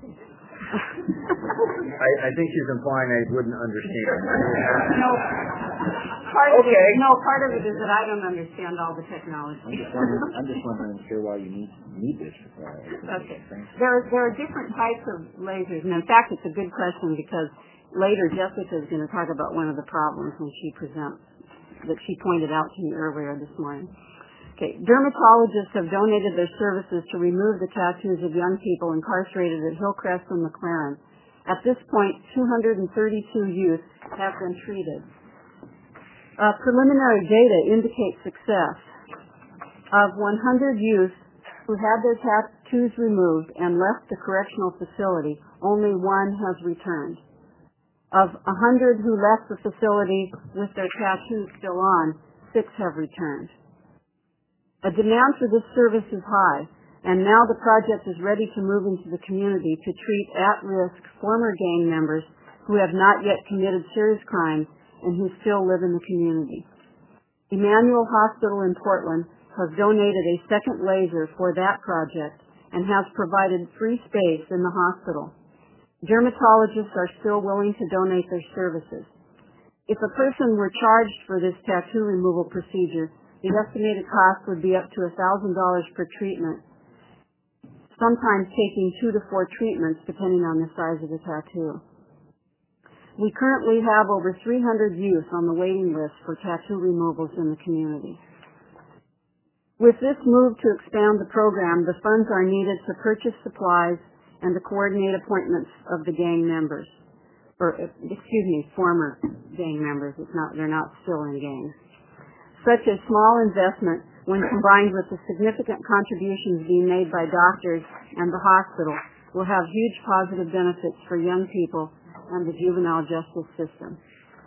S1: I think she's implying I wouldn't understand.
S10: No. Part of it is that I don't understand all the technology.
S1: I'm just wondering sure why you need this.
S10: Okay. There are different types of lasers, and in fact, it's a good question because later Jessica is going to talk about one of the problems when she presents that she pointed out to me earlier this morning. Okay, dermatologists have donated their services to remove the tattoos of young people incarcerated at Hillcrest and McLaren. At this point, 232 youth have been treated. Preliminary data indicate success. Of 100 youth who had their tattoos removed and left the correctional facility, only one has returned. Of 100 who left the facility with their tattoos still on, 6 have returned. A demand for this service is high, and now the project is ready to move into the community to treat at-risk former gang members who have not yet committed serious crimes and who still live in the community. Emmanuel Hospital in Portland has donated a second laser for that project and has provided free space in the hospital. Dermatologists are still willing to donate their services. If a person were charged for this tattoo removal procedure, the estimated cost would be up to $1,000 per treatment, sometimes taking 2 to 4 treatments depending on the size of the tattoo. We currently have over 300 youth on the waiting list for tattoo removals in the community. With this move to expand the program, the funds are needed to purchase supplies and to coordinate appointments of the gang members, former gang members. They're not still in gangs. Such a small investment, when combined with the significant contributions being made by doctors and the hospital, will have huge positive benefits for young people and the juvenile justice system.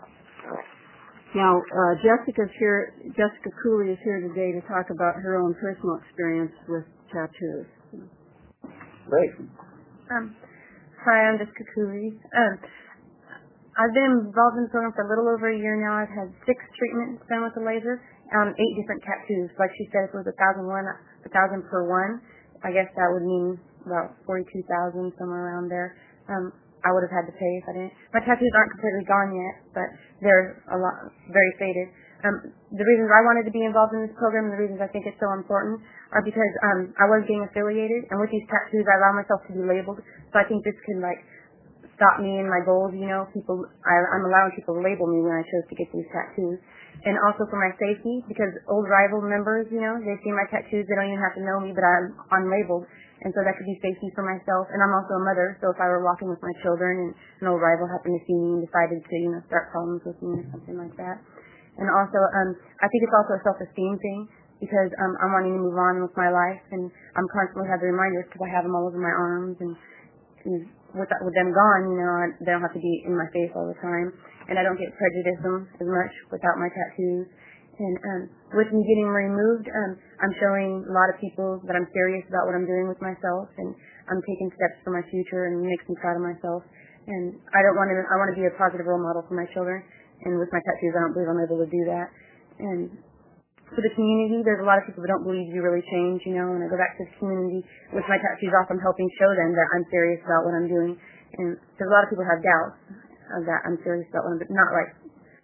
S10: Now, Jessica Cooley is here today to talk about her own personal experience with tattoos.
S1: Great.
S11: Hi, I'm Jessica Cooley. I've been involved in the program for a little over a year now. I've had 6 treatments done with the laser, 8 different tattoos. Like she said, if it was $1,000 per one, I guess that would mean about $42,000, somewhere around there. I would have had to pay if I didn't. My tattoos aren't completely gone yet, but they're very faded. The reasons I wanted to be involved in this program and the reasons I think it's so important are because I was being affiliated, and with these tattoos, I allow myself to be labeled. So I think this can stop me in my goals. I'm allowing people to label me when I chose to get these tattoos. And also for my safety, because old rival members, they see my tattoos, they don't even have to know me, but I'm unlabeled. And so that could be safety for myself. And I'm also a mother, so if I were walking with my children and an old rival happened to see me and decided to, start problems with me or something like that. And also, I think it's also a self-esteem thing, because I'm wanting to move on with my life, and I'm constantly have the reminders because I have them all over my arms, and with them gone, they don't have to be in my face all the time, and I don't get prejudiced as much without my tattoos. And with me getting removed, I'm showing a lot of people that I'm serious about what I'm doing with myself, and I'm taking steps for my future, and it makes me proud of myself. And I want to be a positive role model for my children, and with my tattoos, I don't believe I'm able to do that. And for the community, there's a lot of people who don't believe you really change, When I go back to the community with my tattoos off, I'm helping show them that I'm serious about what I'm doing. And because a lot of people have doubts of that I'm serious about what I'm doing. Not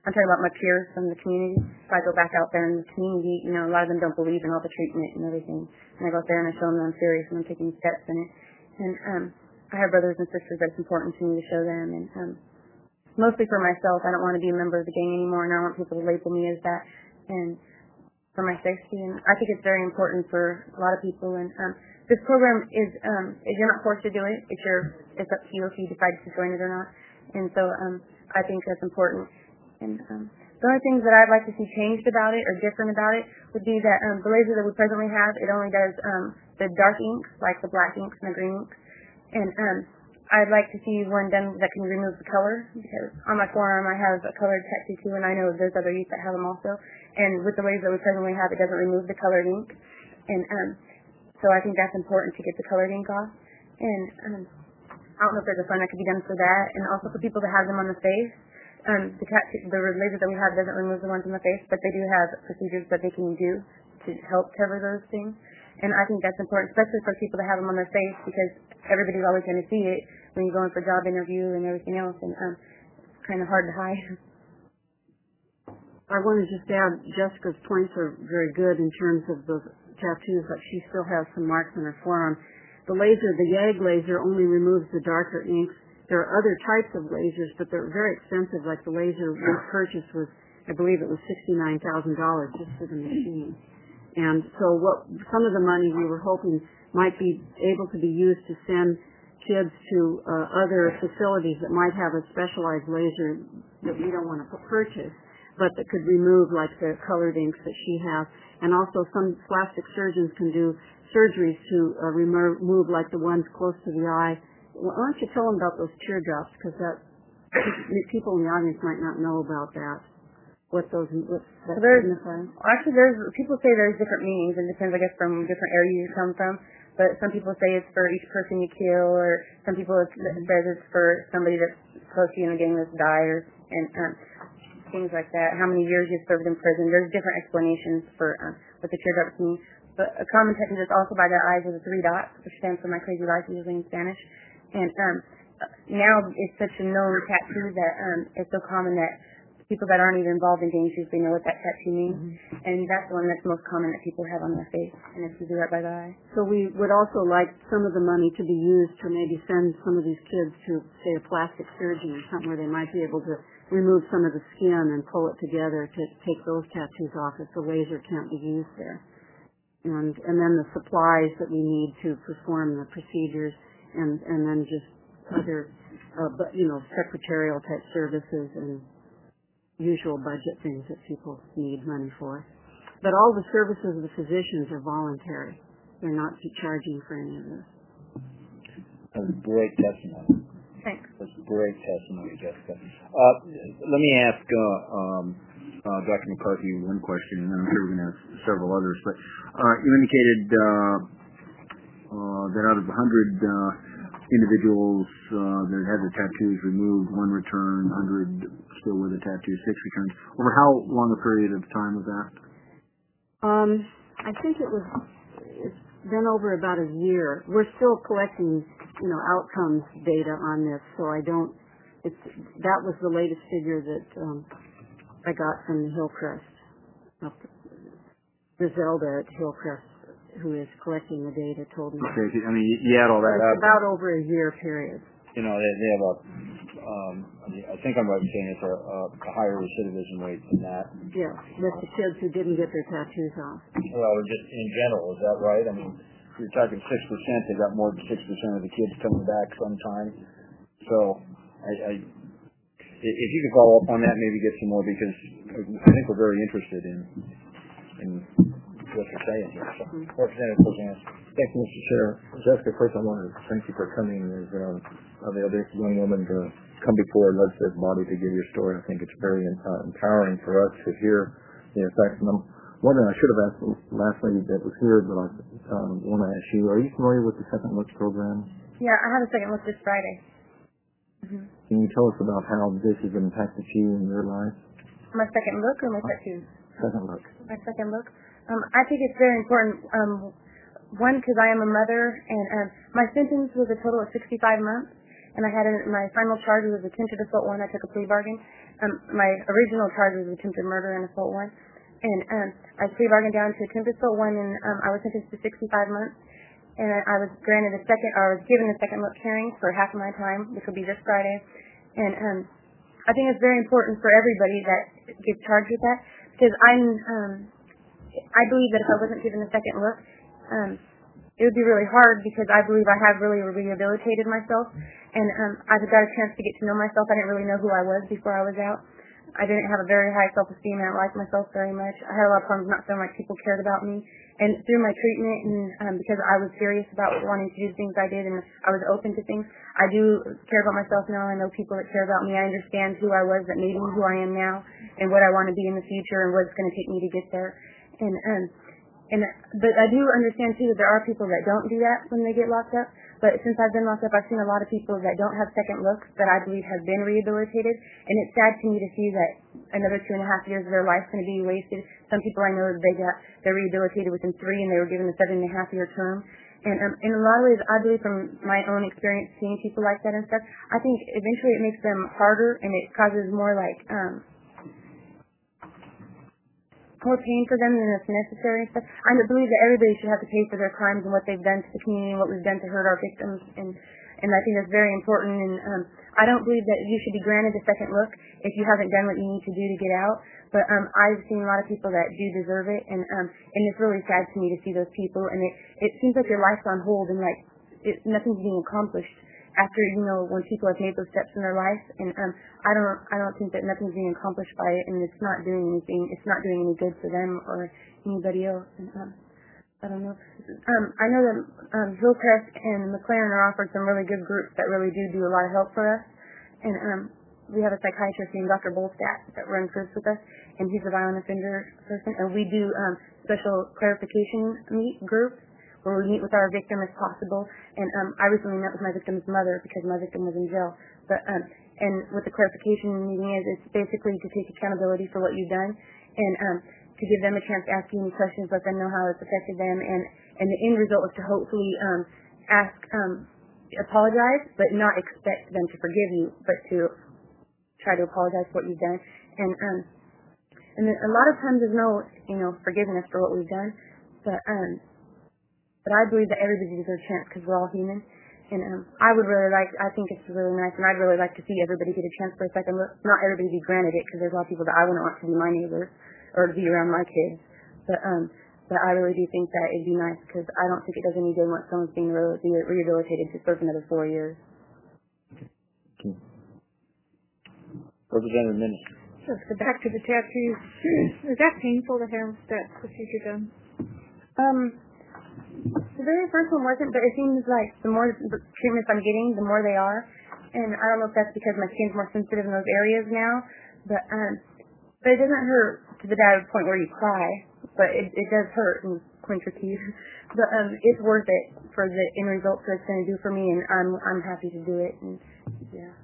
S11: I'm talking about my peers from the community. So I go back out there in the community, a lot of them don't believe in all the treatment and everything. And I go out there and I show them that I'm serious and I'm taking steps in it. And I have brothers and sisters that it's important to me to show them. And mostly for myself, I don't want to be a member of the gang anymore, and I don't want people to label me as that. And for my safety, and I think it's very important for a lot of people. And this program is you're not forced to do it. It's up to you if you decide to join it or not. And so I think that's important. And the only things that I'd like to see changed about it or different about it would be that the laser that we presently have, it only does the dark inks, like the black inks and the green inks. And I'd like to see one done that can remove the color, because on my forearm I have a colored tattoo too, and I know there's other youth that have them also. And with the laser that we presently have, it doesn't remove the colored ink. And so I think that's important to get the colored ink off. And I don't know if there's a fund that could be done for that, and also for people that have them on the face. The laser that we have doesn't remove the ones on the face, but they do have procedures that they can do to help cover those things. And I think that's important, especially for people that have them on their face, because everybody's always going to see it when you're going for a job interview and everything else, and it's kind of hard to hide.
S10: I want to just add, Jessica's points are very good in terms of the tattoos, but she still has some marks on her forearm. The YAG laser only removes the darker inks. There are other types of lasers, but they're very expensive. Like the laser we purchased was, I believe it was $69,000 just for the machine. And so some of the money we were hoping might be able to be used to send kids to other facilities that might have a specialized laser that we don't want to purchase, but that could remove like the colored inks that she has. And also some plastic surgeons can do surgeries to remove like the ones close to the eye. Well, why don't you tell them about those teardrops, because people in the audience might not know about that.
S11: Actually, people say there's different meanings. It depends, I guess, from different areas you come from. But some people say it's for each person you kill, or some people says it's for somebody that's close to you in a gang that's died, and things like that. How many years you've served in prison. There's different explanations for what the teardrops mean. But a common tattoo is also by the eyes with the 3 dots, which stands for My Crazy Life, usually in Spanish. And now it's such a known tattoo that it's so common that people that aren't even involved in gangs usually know what that tattoo means. Mm-hmm. And that's the one that's most common that people have on their face, and it's usually right by the eye.
S10: So we would also like some of the money to be used to maybe send some of these kids to, say, a plastic surgeon or something where they might be able to remove some of the skin and pull it together to take those tattoos off if the laser can't be used there. And then the supplies that we need to perform the procedures, and then just other, secretarial type services and usual budget things that people need money for. But all the services of the physicians are voluntary. They're not charging for any of this.
S1: That's great testimony.
S11: Thanks.
S1: That's great testimony, Jessica. Let me ask Dr. McCarthy one question, and then I'm sure we're going to have several others. But you indicated that out of 100 individuals that had their tattoos removed, 1 returned, 100 still with a tattoo, 6 returned. Over how long a period of time was that?
S10: I think it's been over about a year. We're still collecting, outcomes data on this, so that was the latest figure that I got from the Hillcrest. Griselda at Hillcrest, who is collecting the data, told me.
S1: Okay, I mean, you add all that up.
S10: It's about over a year period.
S1: They have I think I'm right in saying it's a higher recidivism rate than that.
S10: Yeah, with the kids who didn't get their tattoos off.
S1: Well, just in general, is that right? I mean, if you're talking 6%, they got more than 6% of the kids coming back sometime. So, if you could follow up on that, maybe get some more, because I think we're very interested in what you're saying here. So, Representative Kozanski.
S3: Thank you, Mr. Chair. Jessica, first I want to thank you for coming as the other young woman to come before a legislative body to give your story. I think it's very empowering for us to hear the effects. And one thing I should have asked the last lady that was here, but I want to ask you, are you familiar with the Second Look program?
S11: Yeah, I have a second look this Friday. Mm-hmm.
S3: Can you tell us about how this has impacted you in your life?
S11: My second look or my tattoos?
S3: Second look.
S11: My second look. I think it's very important. One, because I am a mother, and my sentence was a total of 65 months, and I had my final charge was attempted assault 1. I took a plea bargain. My original charge was attempted murder and assault 1, and I plea bargained down to attempted assault 1, and I was sentenced to 65 months. And I was given a second look hearing for half of my time, which will be this Friday. And I think it's very important for everybody that gets charged with that, because I believe that if I wasn't given a second look, it would be really hard, because I believe I have really rehabilitated myself, and I've got a chance to get to know myself. I didn't really know who I was before I was out. I didn't have a very high self-esteem. I didn't like myself very much. I had a lot of problems not feeling like people cared about me. And through my treatment, and because I was serious about wanting to do things I did, and I was open to things, I do care about myself now. I know people that care about me. I understand who I was that made me who I am now, and what I want to be in the future, and what it's going to take me to get there. But I do understand too that there are people that don't do that when they get locked up. But since I've been locked up, I've seen a lot of people that don't have second looks that I believe have been rehabilitated, and it's sad to me to see that another 2.5 years of their life is going to be wasted. Some people I know they're rehabilitated within 3, and they were given a 7.5-year term. And in a lot of ways, I believe from my own experience seeing people like that and stuff, I think eventually it makes them harder, and it causes more more pain for them than is necessary and stuff. I believe that everybody should have to pay for their crimes and what they've done to the community and what we've done to hurt our victims, and I think that's very important. And I don't believe that you should be granted a second look if you haven't done what you need to do to get out. But I've seen a lot of people that do deserve it, and it's really sad to me to see those people. And it seems like your life's on hold, and nothing's being accomplished after, when people have made those steps in their life. And I don't think that nothing's being accomplished by it, and it's not doing anything. It's not doing any good for them or anybody else. And I don't know. I know that Hillcrest and McLaren are offered some really good groups that really do a lot of help for us. And we have a psychiatrist named Dr. Bolstat that runs groups with us, and he's a violent offender person. And we do special clarification groups where we meet with our victim if possible. And I recently met with my victim's mother because my victim was in jail. But and what the clarification meeting is, it's basically to take accountability for what you've done, and to give them a chance to ask you any questions, let them know how it's affected them, and the end result is to hopefully apologize, but not expect them to forgive you, but to try to apologize for what you've done. And then a lot of times there's no forgiveness for what we've done, but I believe that everybody deserves a chance because we're all human. And I think it's really nice, and I'd really like to see everybody get a chance for a second look. Not everybody be granted it, because there's a lot of people that I wouldn't want to be my neighbors or to be around my kids. But I really do think that it'd be nice, because I don't think it does any good once someone's being rehabilitated to serve another 4 years.
S1: Okay. Representative Minister.
S9: Let's go back to the tattoos. Is that painful to have that procedure done?
S11: The very first one wasn't, but it seems like the more treatments I'm getting, the more they are. And I don't know if that's because my skin's more sensitive in those areas now, but it doesn't hurt to the point where you cry, but it does hurt and clench your teeth. But it's worth it for the end result that it's going to do for me, and I'm happy to do it. And yeah.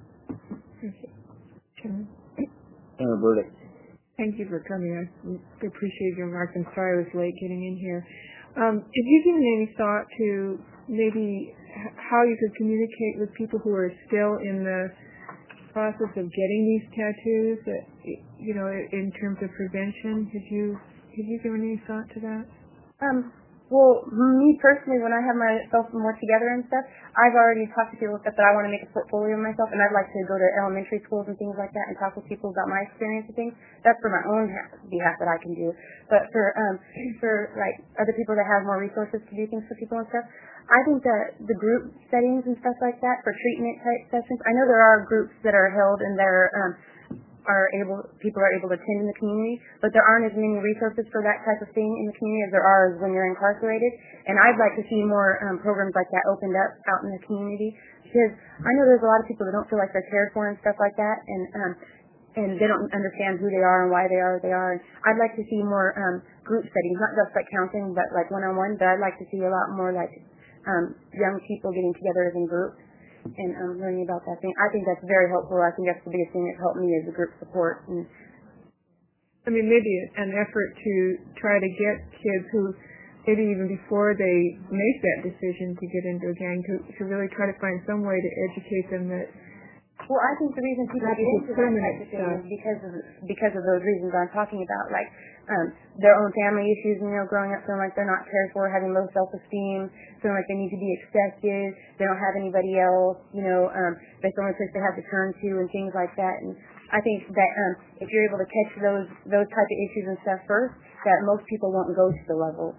S1: Verdict.
S12: Thank you for coming. I appreciate your remarks. I'm sorry I was late getting in here. Have you given any thought to maybe how you could communicate with people who are still in the process of getting these tattoos, in terms of prevention? Have you given any thought to that?
S11: Well, me personally, when I have myself more together and stuff, I've already talked to people and stuff that I want to make a portfolio of myself, and I'd like to go to elementary schools and things like that and talk with people about my experience and things. That's for my own behalf that I can do. But for other people that have more resources to do things for people and stuff, I think that the group settings and stuff like that for treatment type sessions, I know there are groups that are held and people are able to attend in the community, but there aren't as many resources for that type of thing in the community as there are when you're incarcerated. And I'd like to see more programs like that opened up out in the community, because I know there's a lot of people that don't feel like they're cared for and stuff like that, and they don't understand who they are and why they are what they are. And I'd like to see more group settings, not just like counseling, but like one-on-one. But I'd like to see a lot more like young people getting together as in groups and learning about that thing. I think that's very helpful. I think that's the biggest thing that's helped me is the group support. And
S12: maybe an effort to try to get kids who maybe even before they make that decision to get into a gang, to really try to find some way to educate them that.
S11: Well, I think the reason people get into that type of thing is because of those reasons I'm talking about, like their own family issues, growing up feeling like they're not cared for, having low self-esteem, feeling like they need to be accepted, they don't have anybody else, that's the only place they have to turn to, and things like that. And I think that if you're able to catch those type of issues and stuff first, that most people won't go to the level.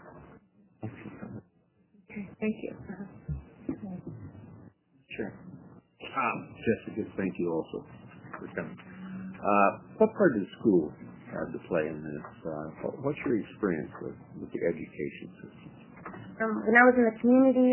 S12: Okay, thank you.
S6: Sure. Jessica, thank you also for coming. What part does school have to play in this? What's your experience with the education system?
S11: When I was in the community,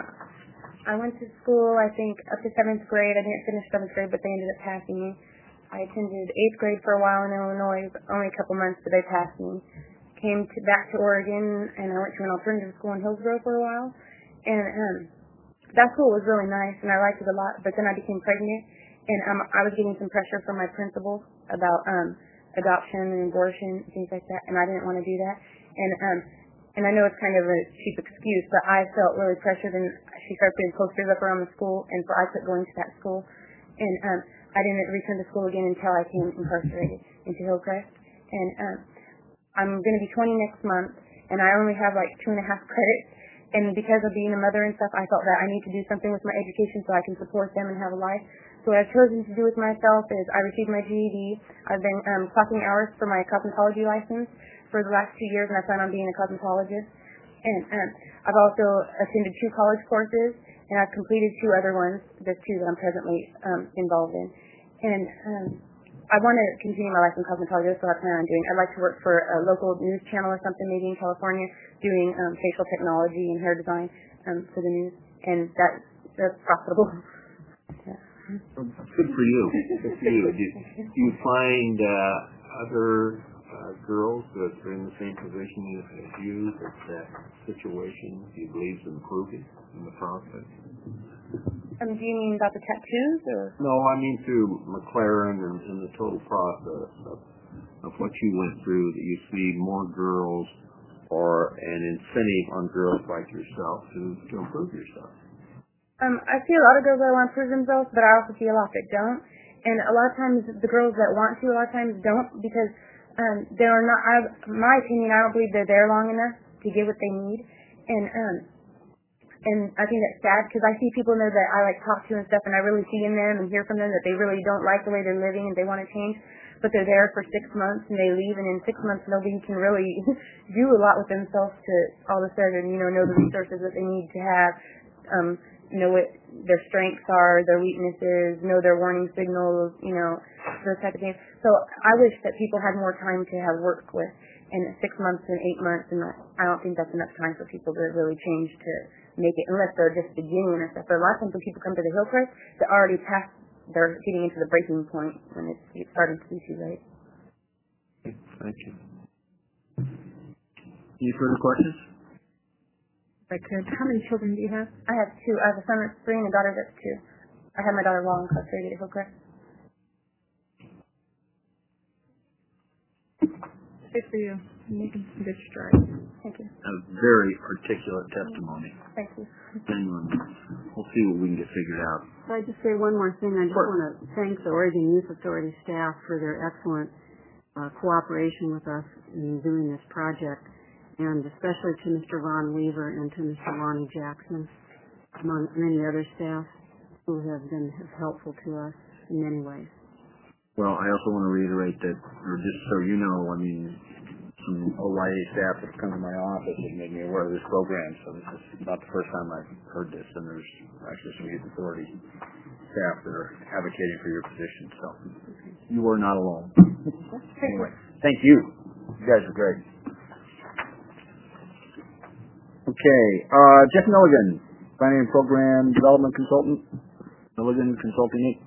S11: I went to school, I think, up to 7th grade. I didn't finish 7th grade, but they ended up passing me. I attended 8th grade for a while in Illinois, only a couple months, but they passed me. Came back to Oregon, and I went to an alternative school in Hillsboro for a while. And that school was really nice, and I liked it a lot, but then I became pregnant, and I was getting some pressure from my principal about adoption and abortion and things like that, and I didn't want to do that. And I know it's kind of a cheap excuse, but I felt really pressured, and she started putting posters up around the school, and so I quit going to that school. And I didn't return to school again until I came incarcerated into Hillcrest. And I'm going to be 20 next month, and I only have like 2.5 credits. And because of being a mother and stuff, I felt that I need to do something with my education so I can support them and have a life. So what I've chosen to do with myself is I received my GED. I've been clocking hours for my cosmetology license for the last 2 years, and I plan on being a cosmetologist. And I've also attended 2 college courses, and I've completed 2 other ones, the 2 that I'm presently involved in. And I want to continue my life in cosmetology. That's what I plan on doing. I'd like to work for a local news channel or something, maybe in California, doing facial technology and hair design for the news, and that's profitable. Yeah.
S6: Good for you. Good for you. Do you find other girls that are in the same position as you, that situation, do you believe, is improving in the process?
S11: Do you mean about the tattoos, or?
S6: No, I mean through McLaren and the total process of what you went through, that you see more girls or an incentive on girls like yourself to improve yourself.
S11: I see a lot of girls that want to improve themselves, but I also see a lot that don't. And a lot of times the girls that want to, a lot of times don't, because they're not, in my opinion, I don't believe they're there long enough to get what they need. And I think that's sad, because I see people in there that I talk to and stuff, and I really see in them and hear from them that they really don't like the way they're living and they want to change, but they're there for 6 months and they leave, and in 6 months nobody can really do a lot with themselves to all of a sudden, know the resources that they need to have, know what their strengths are, their weaknesses, know their warning signals, those type of things. So I wish that people had more time to have work with, and 6 months and 8 months, and I don't think that's enough time for people to really change to make it, unless they're just beginning and stuff. But a lot of times when people come to the Hillcrest, they're already past, they're getting into the breaking point when it's starting to be too late.
S6: Thank you.
S2: Any further questions?
S9: If I could, how many children do you have?
S11: I have 2. I have a son that's 3 and a daughter that's 2. I have my daughter while incarcerated at Hillcrest.
S9: Good for you. You're making some good strides.
S11: Thank you.
S7: A very articulate testimony.
S11: Thank you.
S7: Genuine. We'll see what we can get figured out.
S10: I'd just say one more thing. I just want to thank the Oregon Youth Authority staff for their excellent cooperation with us in doing this project, and especially to Mr. Ron Weaver and to Mr. Lonnie Jackson, among many other staff who have been helpful to us in many ways.
S7: Well, I also want to reiterate that, or just so you know, some OYA staff have come to my office and made me aware of this program, so this is not the first time I've heard this, and there's actually some youth authority staff that are advocating for your position, so you are not alone. Anyway, thank you. You guys are great. Okay, Jeff Milligan, Planning and Program Development Consultant, Milligan Consulting Inc.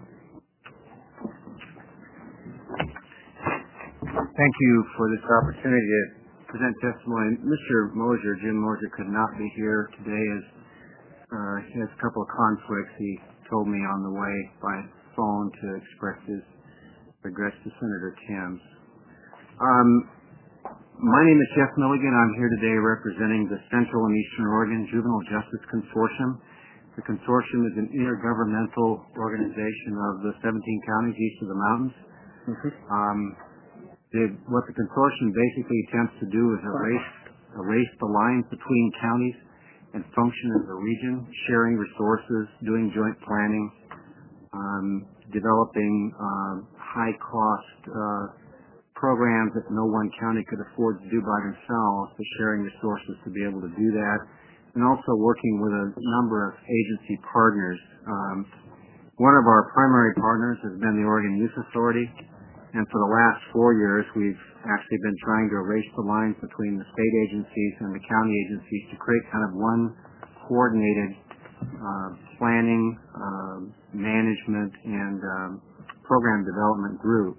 S3: Thank you for this opportunity to present testimony. Mr. Mosier, Jim Mosier, could not be here today as he has a couple of conflicts. He told me on the way by phone to express his regrets to Senator Timms.
S2: My name is Jeff Milligan. I'm here today representing the Central and Eastern Oregon Juvenile Justice Consortium. The consortium is an intergovernmental organization of the 17 counties east of the mountains. What the consortium basically attempts to do is erase the lines between counties and function as a region, sharing resources, doing joint planning, developing high-cost programs that no one county could afford to do by themselves, but sharing resources to be able to do that, and also working with a number of agency partners. One of our primary partners has been the Oregon Youth Authority, and for the last 4 years we've actually been trying to erase the lines between the state agencies and the county agencies to create kind of one coordinated planning, management, and program development group.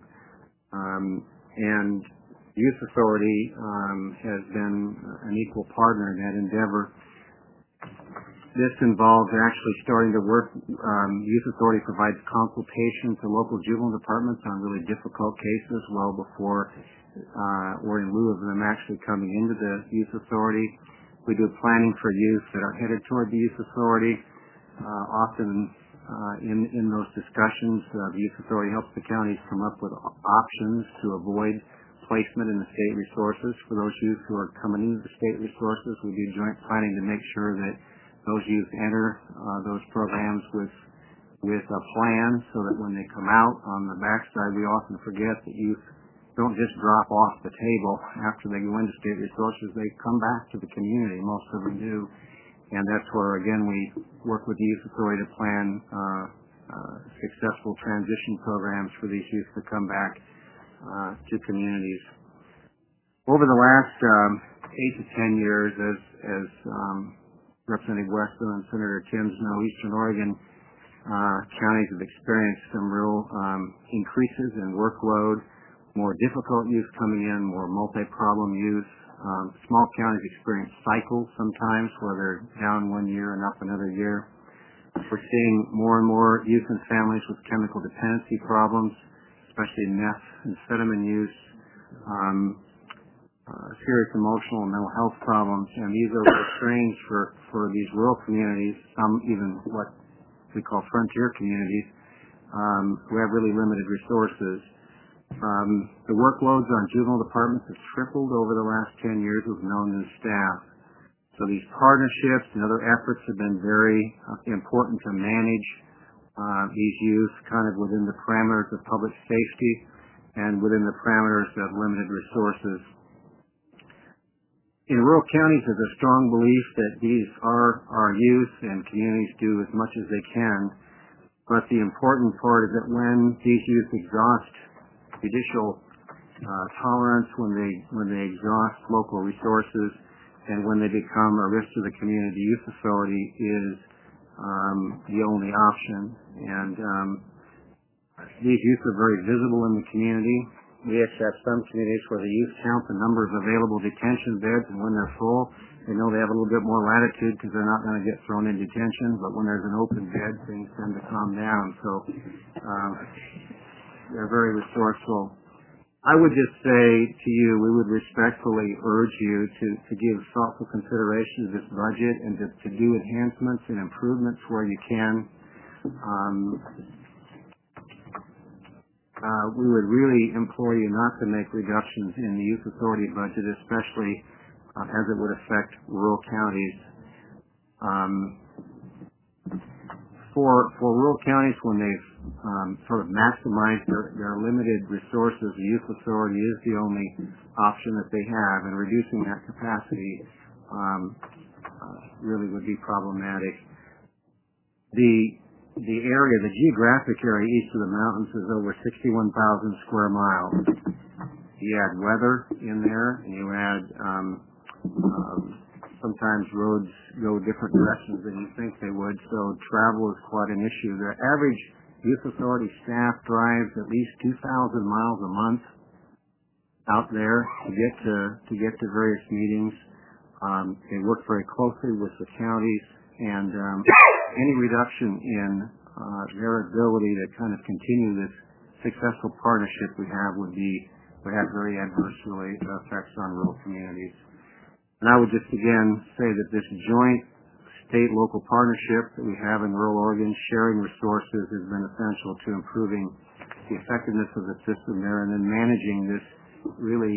S2: And the Youth Authority has been an equal partner in that endeavor. This involves actually starting to work. Youth Authority provides consultation to local juvenile departments on really difficult cases well before or in lieu of them actually coming into the Youth Authority. We do planning for youth that are headed toward the Youth Authority. Often in those discussions, the Youth Authority helps the counties come up with options to avoid placement in the state resources. For those youth who are coming into the state resources, we do joint planning to make sure that those youth enter those programs with a plan so that when they come out on the backside, we often forget that youth don't just drop off the table after they go into state resources. They come back to the community. Most of them do. And that's where, again, we work with the Youth Authority to plan successful transition programs for these youth to come back to communities. Over the last 8 to 10 years, as Representative Weston and Senator Timms know, Eastern Oregon counties have experienced some real increases in workload, more difficult youth coming in, more multi-problem youth. Small counties experience cycles sometimes where they're down 1 year and up another year. We're seeing more and more youth and families with chemical dependency problems, especially meth and amphetamine use, serious emotional and mental health problems, and these are real strains for these rural communities, some even what we call frontier communities, who have really limited resources. The workloads on juvenile departments have tripled over the last 10 years with no new staff. So these partnerships and other efforts have been very important to manage these youth kind of within the parameters of public safety and within the parameters of limited resources. In rural counties, there's a strong belief that these are our youth and communities do as much as they can. But the important part is that when these youth exhaust judicial tolerance, when they exhaust local resources, and when they become a risk to the community, Youth Authority is the only option. And these youth are very visible in the community. We actually have some communities where the youth count the number of available detention beds, and when they're full, they know they have a little bit more latitude because they're not going to get thrown in detention. But when there's an open bed, things tend to calm down. So they're very resourceful. I would just say to you, we would respectfully urge you to give thoughtful consideration to this budget and to do enhancements and improvements where you can. We would really implore you not to make reductions in the Youth Authority budget, especially as it would affect rural counties. For rural counties, when they've sort of maximized their limited resources, the Youth Authority is the only option that they have, and reducing that capacity really would be problematic. The area, the geographic area east of the mountains is over 61,000 square miles. You add weather in there, and you add sometimes roads go different directions than you think they would, so travel is quite an issue. The average Youth Authority staff drives at least 2,000 miles a month out there to get to various meetings. They work very closely with the counties, and any reduction in their ability to kind of continue this successful partnership we have would be would have very adverse effects on rural communities. And I would just again say that this joint state-local partnership that we have in rural Oregon, sharing resources, has been essential to improving the effectiveness of the system there and then managing this really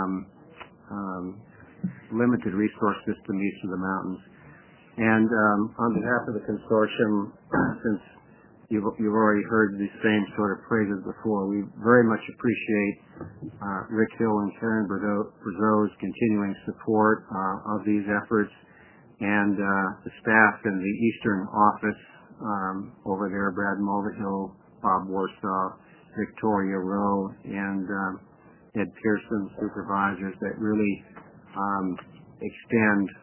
S2: limited resource system east of the mountains. And on behalf of the consortium, since you've already heard these same sort of phrases before, we very much appreciate Rick Hill and Karen Brazeau's continuing support of these efforts, and the staff in the Eastern office over there, Brad Mulvihill, Bob Warsaw, Victoria Rowe, and Ed Pearson, supervisors that really extend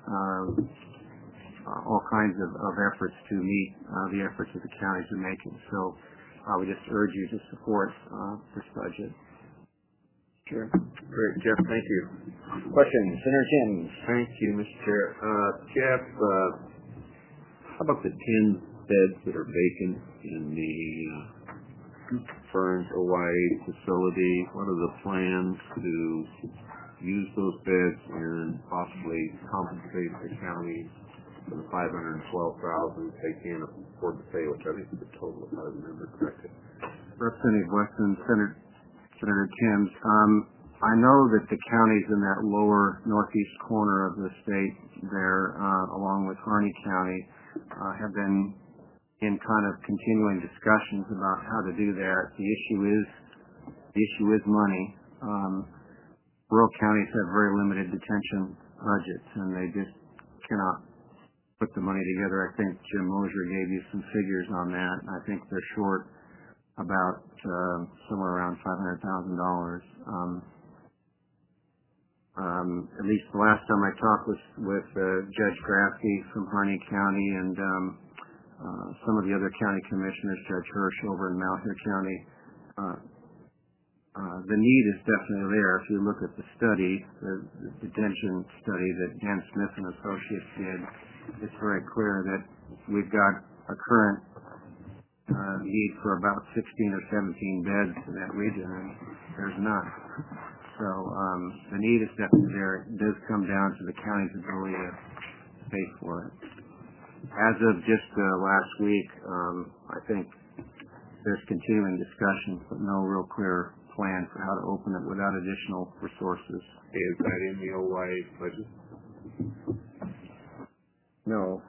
S2: all kinds of efforts to meet the efforts that the counties are making. So we just urge you to support this budget.
S6: Sure. Great, Jeff. Thank you. Questions? Senator James.
S13: Thank you, Mr. Chair. Jeff, how about the 10 beds that are vacant in the Ferns OYA facility? What are the plans to use those beds and possibly compensate the county for the $512,000 they can't afford to pay, which I think is the total, if I remember correctly?
S2: Representative Weston, Senator Timms, I know that the counties in that lower northeast corner of the state there, along with Harney County, have been in kind of continuing discussions about how to do that. The issue is money. Rural counties have very limited detention budgets, and they just cannot put the money together. I think Jim Mosier gave you some figures on that. I think they're short about somewhere around $500,000. At least the last time I talked with Judge Grafke from Harney County and some of the other county commissioners, Judge Hirsch over in Malheur County, the need is definitely there. If you look at the study, the detention study that Dan Smith and Associates did, it's very clear that we've got a current need for about 16 or 17 beds in that region, and there's none. So the need is definitely there. It does come down to the county's ability to pay for it. As of just last week, I think there's continuing discussions, but no real clear plan for how to open it without additional resources.
S13: Is that in the OYA budget?
S2: No.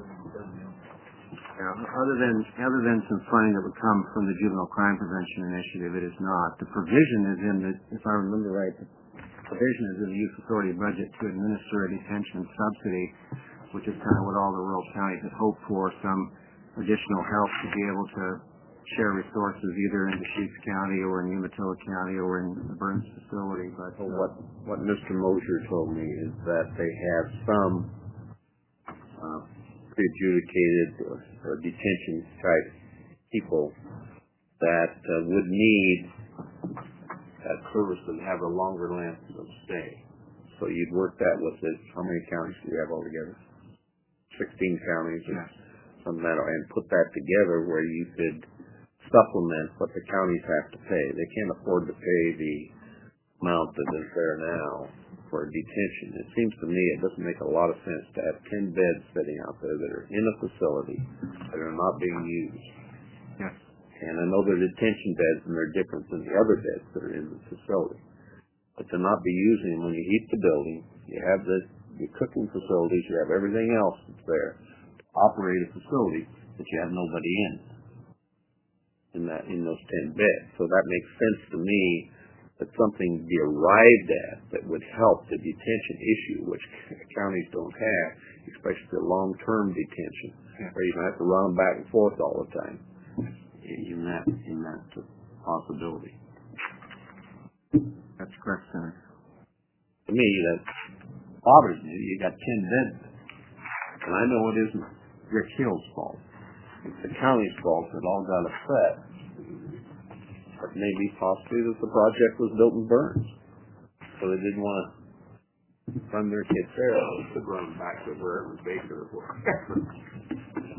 S2: Yeah, other than some funding that would come from the Juvenile Crime Prevention Initiative, it is not. The provision is in the, if I remember right, the provision is in the Youth Authority budget to administer a detention subsidy, which is kind of what all the rural counties had hoped for, some additional help to be able to share resources either in Deschutes County or in Umatilla County or in the Burns facility. But
S6: what Mr. Mosier told me is that they have some pre-adjudicated or detention type people that would need that service and have a longer length of stay. So you'd work that with it. How many counties do we have altogether? 16 counties.
S2: Yes.
S6: Something that, and put that together where you could supplement what the counties have to pay. They can't afford to pay the amount that is there now for detention. It seems to me it doesn't make a lot of sense to have 10 beds sitting out there that are in a facility that are not being used.
S2: Yes.
S6: And I know they're detention beds and they're different than the other beds that are in the facility. But to not be using them when you heat the building, you have the cooking facilities, you have everything else that's there to operate a facility, but you have nobody in those 10 beds. So that makes sense to me that something be arrived at that would help the detention issue, which counties don't have, especially the long-term detention, where you have to run them back and forth all the time. In that possibility.
S2: That's correct, Senator.
S6: To me, that bothers me. You got 10 beds, and I know it isn't Rick Hill's fault. It's the county's fault that all got upset. But maybe possibly that the project was built in Burns, so they didn't want to run their kids there. They could run back to wherever Baker was.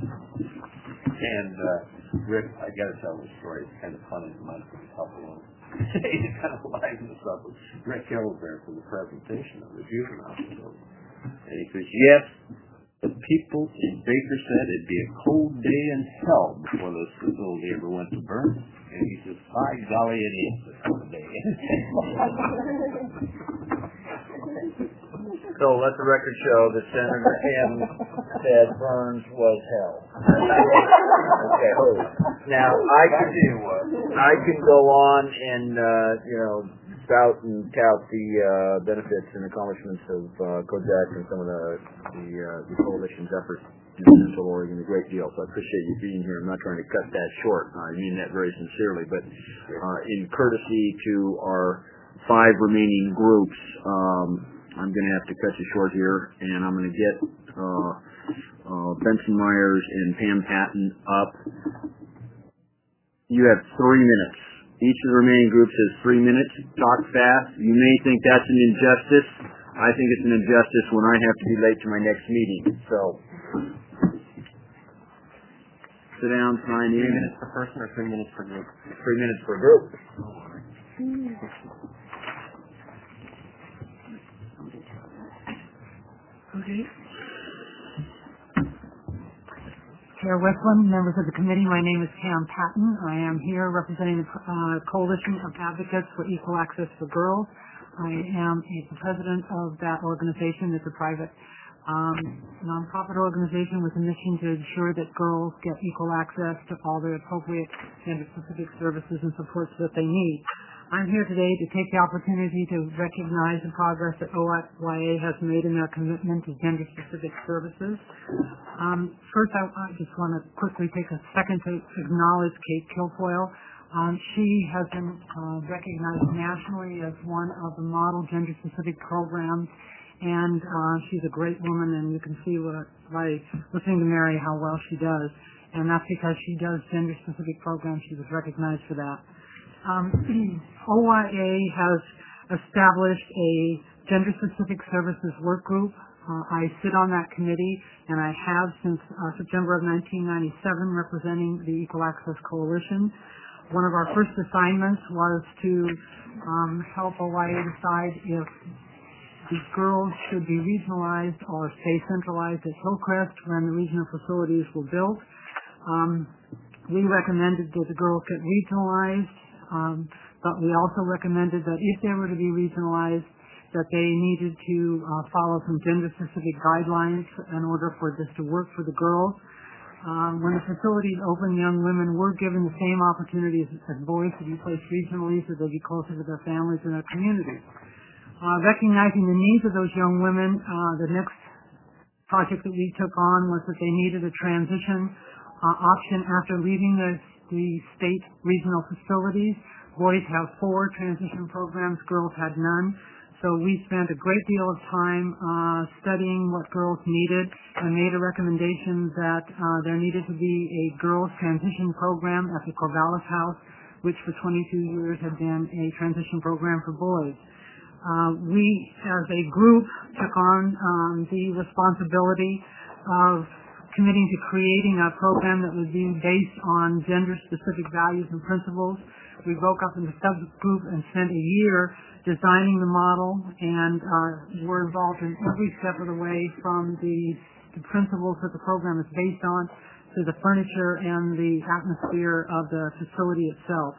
S6: And Rick, I got to tell this story. It's kind of funny. It might be helpful. today to kind of liven this up. Rick Hill was there for the presentation of the juvenile facility. And he says, yes, the people in Baker said it'd be a cold day in hell before this facility ever went to burn. And he says, by golly, it is a cold day.
S1: So let the record show that Senator M said Burns was hell. Okay. Now I can go on and spout and tout the benefits and accomplishments of COJAC and some of the coalition's efforts in Central Oregon a great deal. So I appreciate you being here. I'm not trying to cut that short. I mean that very sincerely. But in courtesy to our 5 remaining groups, I'm going to have to cut you short here, and I'm going to get Benson Myers and Pam Patton up. You have 3 minutes. Each of the remaining groups has 3 minutes. Talk fast. You may think that's an injustice. I think it's an injustice when I have to be late to my next meeting. So, sit down, sign in.
S3: 3 minutes per person or 3 minutes per group?
S1: 3 minutes per group.
S14: Okay. Chair Westland, members of the committee, my name is Pam Patton. I am here representing the Coalition of Advocates for Equal Access for Girls. I am the president of that organization. It's a private nonprofit organization with a mission to ensure that girls get equal access to all the appropriate gender-specific services and supports that they need. I'm here today to take the opportunity to recognize the progress that OYA has made in their commitment to gender-specific services. First, I just want to quickly take a second to acknowledge Kate Kilfoyle. She has been recognized nationally as one of the model gender-specific programs, and she's a great woman, and you can see by listening to Mary how well she does. And that's because she does gender-specific programs. She was recognized for that. OYA has established a gender-specific services work group. I sit on that committee, and I have since September of 1997 representing the Equal Access Coalition. One of our first assignments was to help OYA decide if the girls should be regionalized or stay centralized at Hillcrest when the regional facilities were built. We recommended that the girls get regionalized. But we also recommended that if they were to be regionalized, that they needed to follow some gender-specific guidelines in order for this to work for the girls. When the facilities opened, young women were given the same opportunities as boys to be placed regionally so they'd be closer to their families and their communities. Recognizing the needs of those young women, the next project that we took on was that they needed a transition option after leaving the state regional facilities. Boys have 4 transition programs, girls had none. So we spent a great deal of time studying what girls needed and made a recommendation that there needed to be a girls transition program at the Corvallis House, which for 22 years had been a transition program for boys. We, as a group, took on the responsibility of committing to creating a program that would be based on gender-specific values and principles. We broke up into subgroup and spent a year designing the model, and were involved in every step of the way from the principles that the program is based on to the furniture and the atmosphere of the facility itself.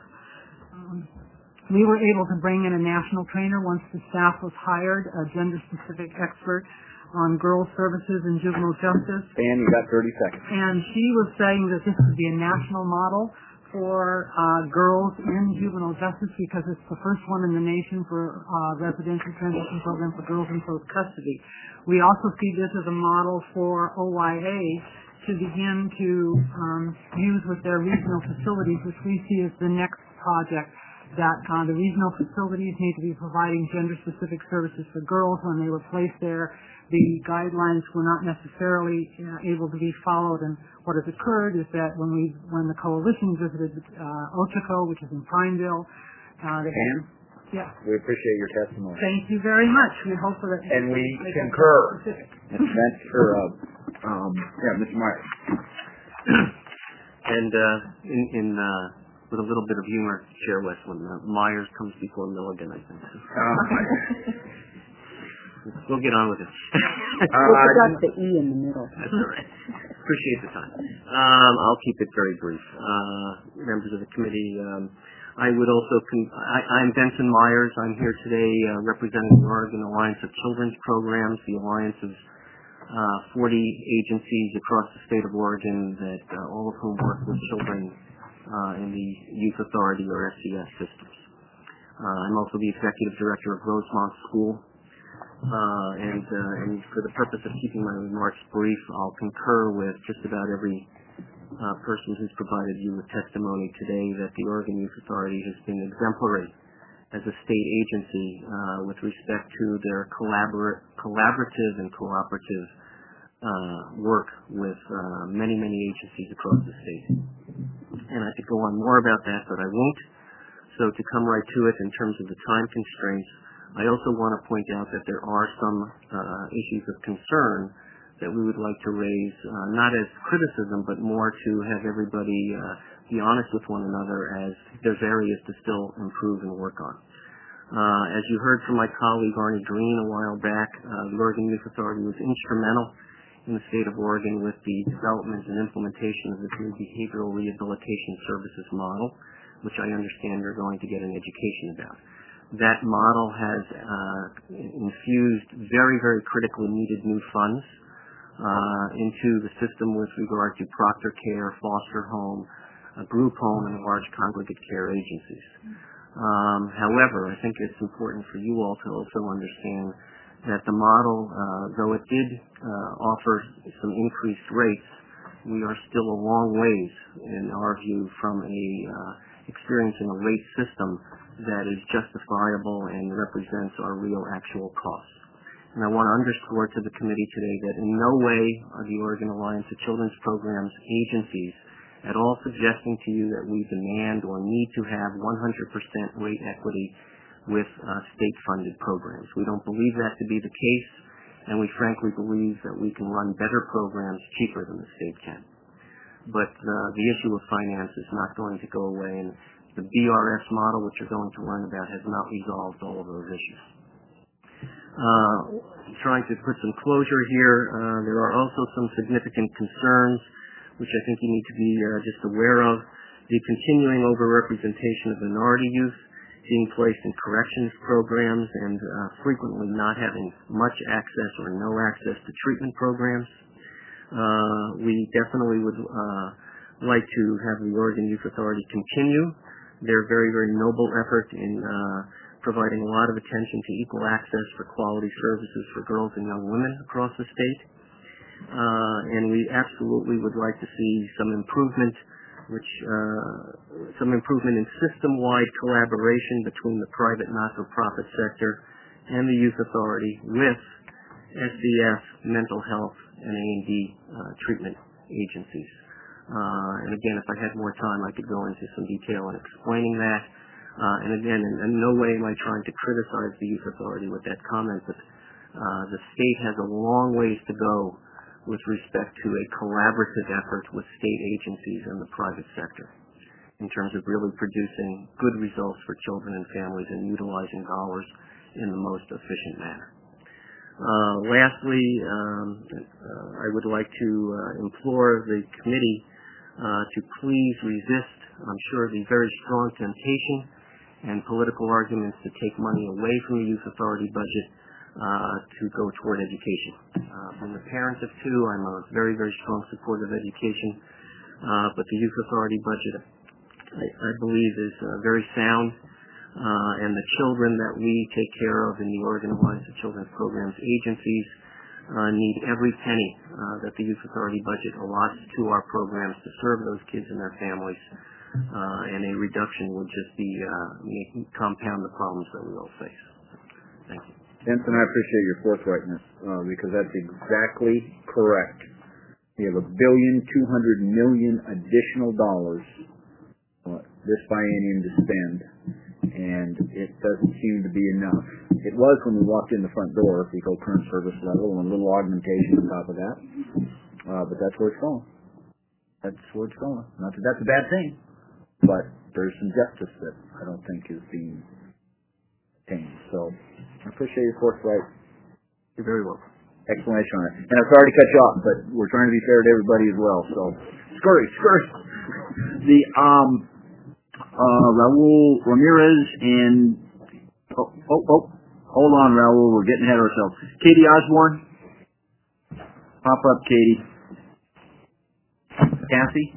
S14: We were able to bring in a national trainer once the staff was hired, a gender-specific expert on girls' services and juvenile justice.
S1: Dan, you got 30 seconds.
S14: And she was saying that this would be a national model for girls in juvenile justice because it's the first one in the nation for residential transition program for girls in close custody. We also see this as a model for OYA to begin to use with their regional facilities, which we see as the next project, that the regional facilities need to be providing gender-specific services for girls when they were placed there. The guidelines were not necessarily able to be followed, and what has occurred is that when the coalition visited Ochoco, which is in Prineville,
S1: Yeah. We appreciate your testimony.
S14: Thank you very much. We hope that.
S1: And we concur. That's for Mr. Myers.
S3: And in with a little bit of humor, Chair Westland. Myers comes before Milligan, I think. We'll get on with it.
S10: We'll got the E in the middle.
S3: That's all right. Appreciate the time. I'll keep it very brief. Members of the committee, I'm Benson Myers. I'm here today representing the Oregon Alliance of Children's Programs. The Alliance is 40 agencies across the state of Oregon that all of whom work with children in the Youth Authority or SCS systems. I'm also the executive director of Rosemont School. And for the purpose of keeping my remarks brief, I'll concur with just about every person who's provided you with testimony today that the Oregon Youth Authority has been exemplary as a state agency with respect to their collaborative and cooperative work with many agencies across the state. And I could go on more about that, but I won't. So to come right to it in terms of the time constraints, I also want to point out that there are some issues of concern that we would like to raise, not as criticism, but more to have everybody be honest with one another as there's areas to still improve and work on. As you heard from my colleague Arnie Green a while back, the Oregon Youth Authority was instrumental in the state of Oregon with the development and implementation of this new behavioral rehabilitation services model, which I understand you're going to get an education about. That model has infused very critically needed new funds into the system with regard to proctor care, foster home, group home, and large congregate care agencies. However, I think it's important for you all to also understand that the model, though it did offer some increased rates, we are still a long ways, in our view, from experiencing a rate system that is justifiable and represents our real actual costs. And I want to underscore to the committee today that in no way are the Oregon Alliance of Children's Programs agencies at all suggesting to you that we demand or need to have 100% rate equity with state-funded programs. We don't believe that to be the case, and we frankly believe that we can run better programs cheaper than the state can. But the issue of finance is not going to go away, and the BRS model, which you're going to learn about, has not resolved all of those issues. Trying to put some closure here, there are also some significant concerns, which I think you need to be just aware of. The continuing overrepresentation of minority youth being placed in corrections programs and frequently not having much access or no access to treatment programs. We definitely would like to have the Oregon Youth Authority continue their very noble effort in providing a lot of attention to equal access for quality services for girls and young women across the state. And we absolutely would like to see some improvement in system-wide collaboration between the private not-for-profit sector and the Youth Authority with SDF, mental health, and A&D treatment agencies. And again, if I had more time, I could go into some detail in explaining that. And again, in no way am I trying to criticize the Youth Authority with that comment, but the state has a long ways to go with respect to a collaborative effort with state agencies and the private sector in terms of really producing good results for children and families and utilizing dollars in the most efficient manner. Lastly, I would like to implore the committee to please resist, I'm sure, the very strong temptation and political arguments to take money away from the Youth Authority budget to go toward education. From the parents of two, I'm a very strong supporter of education, but the Youth Authority budget, I believe, is very sound, and the children that we take care of in the Oregon Alliance of Children's Programs agencies need every penny that the Youth Authority budget allots to our programs to serve those kids and their families, and a reduction would just be compound the problems that we all face. Thank you.
S1: Benson, I appreciate your forthrightness because that's exactly correct. We have $1.2 billion additional dollars this biennium to spend, and it doesn't seem to be enough. It was when we walked in the front door, if we go current service level, and a little augmentation on top of that. But that's where it's going. That's where it's going. Not that that's a bad thing. but there's some justice that I don't think is being attained. So I appreciate your forthright.
S2: You're very welcome.
S1: Explanation on it. And I'm sorry to cut you off, but we're trying to be fair to everybody as well. So scurry. The Raul Ramirez and hold on, Raul, we're getting ahead of ourselves. Katie Osborne, pop up, Katie. Kathy.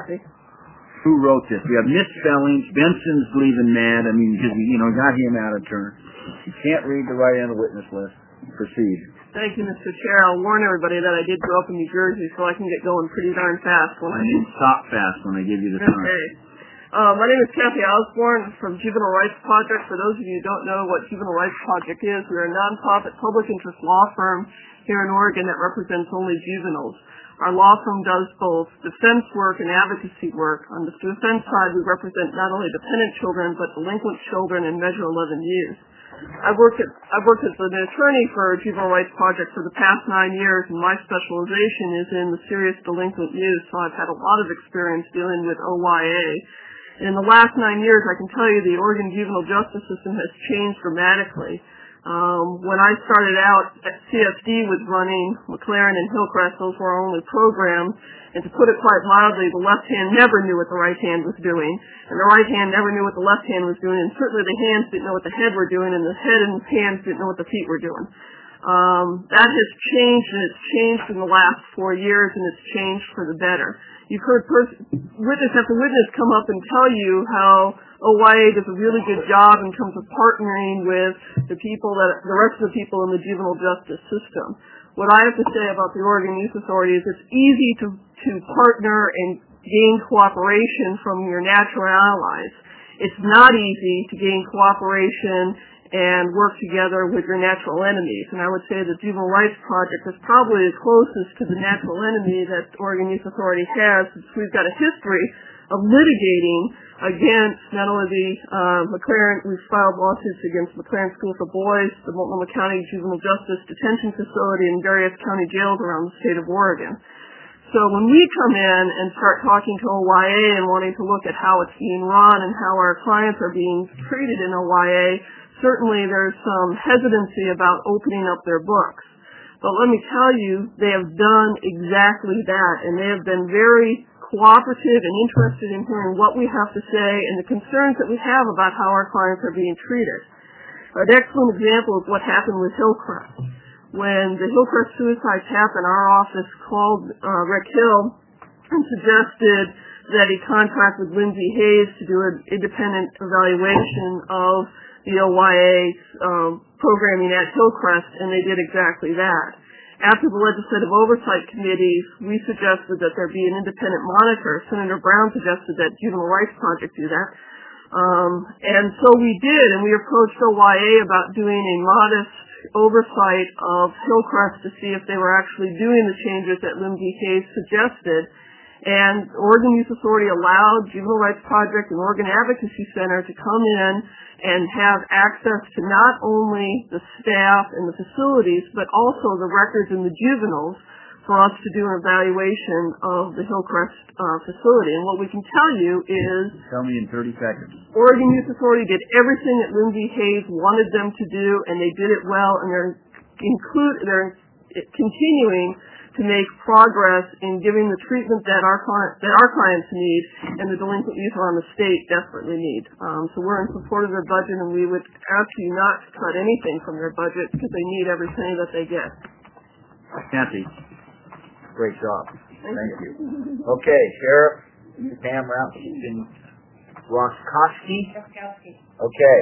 S1: Who wrote this? We have misspellings. Benson's leaving mad. I mean, because we, got him out of turn. Can't read the right end of the witness list. Proceed.
S15: Thank you, Mr. Chair. I'll warn everybody that I did grow up in New Jersey, so I can get going pretty darn fast.
S1: Stop fast when I give you the time.
S15: Okay. My name is Kathy Osborne from Juvenile Rights Project. For those of you who don't know what Juvenile Rights Project is, we're a nonprofit public interest law firm here in Oregon that represents only juveniles. Our law firm does both defense work and advocacy work. On the defense side, we represent not only dependent children, but delinquent children in Measure 11 youth. I've worked as an attorney for Juvenile Rights Project for the past 9 years, and my specialization is in the serious delinquent youth, so I've had a lot of experience dealing with OYA. In the last 9 years, I can tell you the Oregon juvenile justice system has changed dramatically. When I started out, CSD was running McLaren and Hillcrest. Those were our only programs. And to put it quite mildly, the left hand never knew what the right hand was doing. And the right hand never knew what the left hand was doing. And certainly the hands didn't know what the head were doing. And the head and the hands didn't know what the feet were doing. That has changed, and it's changed in the last 4 years, and it's changed for the better. You've heard witness after witness come up and tell you how OYA does a really good job in terms of partnering with the rest of the people in the juvenile justice system. What I have to say about the Oregon Youth Authority is it's easy to partner and gain cooperation from your natural allies. It's not easy to gain cooperation and work together with your natural enemies. And I would say the Juvenile Rights Project is probably the closest to the natural enemy that Oregon Youth Authority has, since we've got a history of litigating against not only the McLaren, we've filed lawsuits against McLaren School for Boys, the Multnomah County Juvenile Justice Detention Facility, and various county jails around the state of Oregon. So when we come in and start talking to OYA and wanting to look at how it's being run and how our clients are being treated in OYA, certainly there's some hesitancy about opening up their books. But let me tell you, they have done exactly that, and they have been very cooperative and interested in hearing what we have to say and the concerns that we have about how our clients are being treated. An excellent example is what happened with Hillcrest. When the Hillcrest suicides happened, our office called Rick Hill and suggested that he contract with Lindsay Hayes to do an independent evaluation of the OYA programming at Hillcrest, and they did exactly that. After the Legislative Oversight Committee, we suggested that there be an independent monitor. Senator Brown suggested that Juvenile Rights Project do that. And so we did, and we approached OYA about doing a modest oversight of Hillcrest to see if they were actually doing the changes that Lindsay Hayes suggested. And Oregon Youth Authority allowed Juvenile Rights Project and Oregon Advocacy Center to come in and have access to not only the staff and the facilities, but also the records and the juveniles for us to do an evaluation of the Hillcrest facility. And what we can tell you is...
S1: Tell me in 30 seconds.
S15: Oregon Youth Authority did everything that Lindsay Hayes wanted them to do, and they did it well, and they're continuing to make progress in giving the treatment that our clients need and the delinquent youth around the state desperately need. So we're in support of their budget, and we would ask you not to cut anything from their budget because they need everything that they get.
S1: Kathy, great job.
S15: Thank you.
S1: Okay, Sheriff Pam Roskowski. Okay.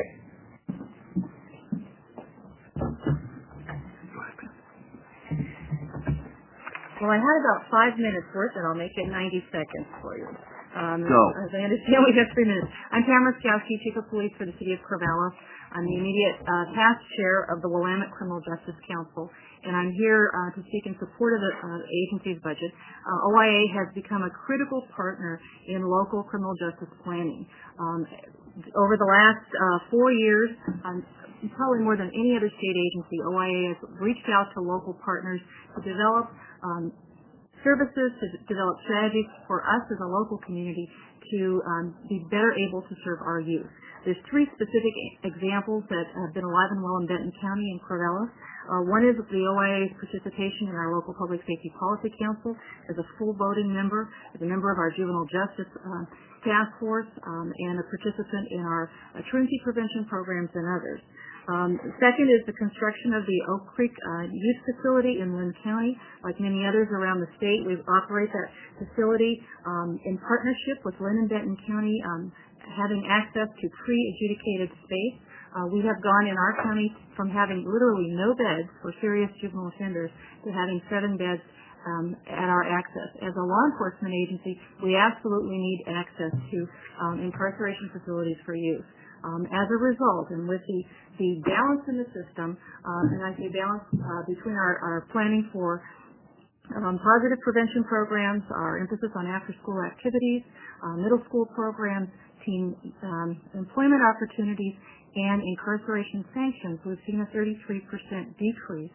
S16: Well, I had about 5 minutes worth, and I'll make it 90 seconds for you.
S1: Go.
S16: As I understand, we have 3 minutes. I'm Pam Roskowski, Chief of Police for the City of Corvallis. I'm the immediate past chair of the Willamette Criminal Justice Council, and I'm here to speak in support of the agency's budget. OYA has become a critical partner in local criminal justice planning. Over the last 4 years, probably more than any other state agency, OYA has reached out to local partners to develop services, to develop strategies for us as a local community to be better able to serve our youth. There's three specific examples that have been alive and well in Benton County and Corvallis. One is the OIA's participation in our local Public Safety Policy Council as a full voting member, as a member of our Juvenile Justice Task Force, and a participant in our truancy prevention programs and others. Second is the construction of the Oak Creek Youth Facility in Lynn County. Like many others around the state, we operate that facility in partnership with Lynn and Benton County, having access to pre-adjudicated space. We have gone in our county from having literally no beds for serious juvenile offenders to having 7 beds at our access. As a law enforcement agency, we absolutely need access to incarceration facilities for youth. As a result, and with the balance in the system, and I say balance between our planning for positive prevention programs, our emphasis on after-school activities, middle school programs, teen employment opportunities, and incarceration sanctions, we've seen a 33% decrease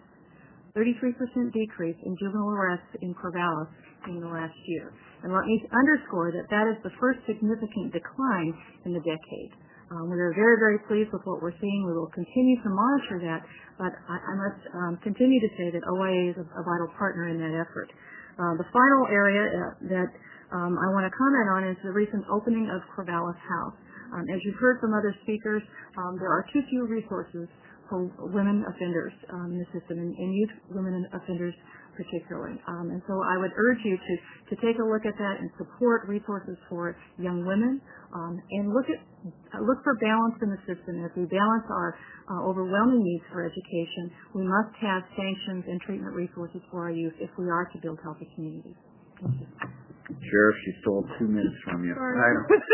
S16: in juvenile arrests in Corvallis in the last year. And let me underscore that that is the first significant decline in the decade. We are very, very pleased with what we're seeing. We will continue to monitor that, but I must continue to say that OIA is a vital partner in that effort. The final area that I want to comment on is the recent opening of Corvallis House. As you've heard from other speakers, there are too few resources for women offenders in the system, and youth women offenders particularly. And so I would urge you to take a look at that and support resources for young women, and look for balance in the system. As we balance our overwhelming needs for education, we must have sanctions and treatment resources for our youth if we are to build healthy communities. Thank you.
S2: Sheriff, she stole 2 minutes from you.
S16: Sorry.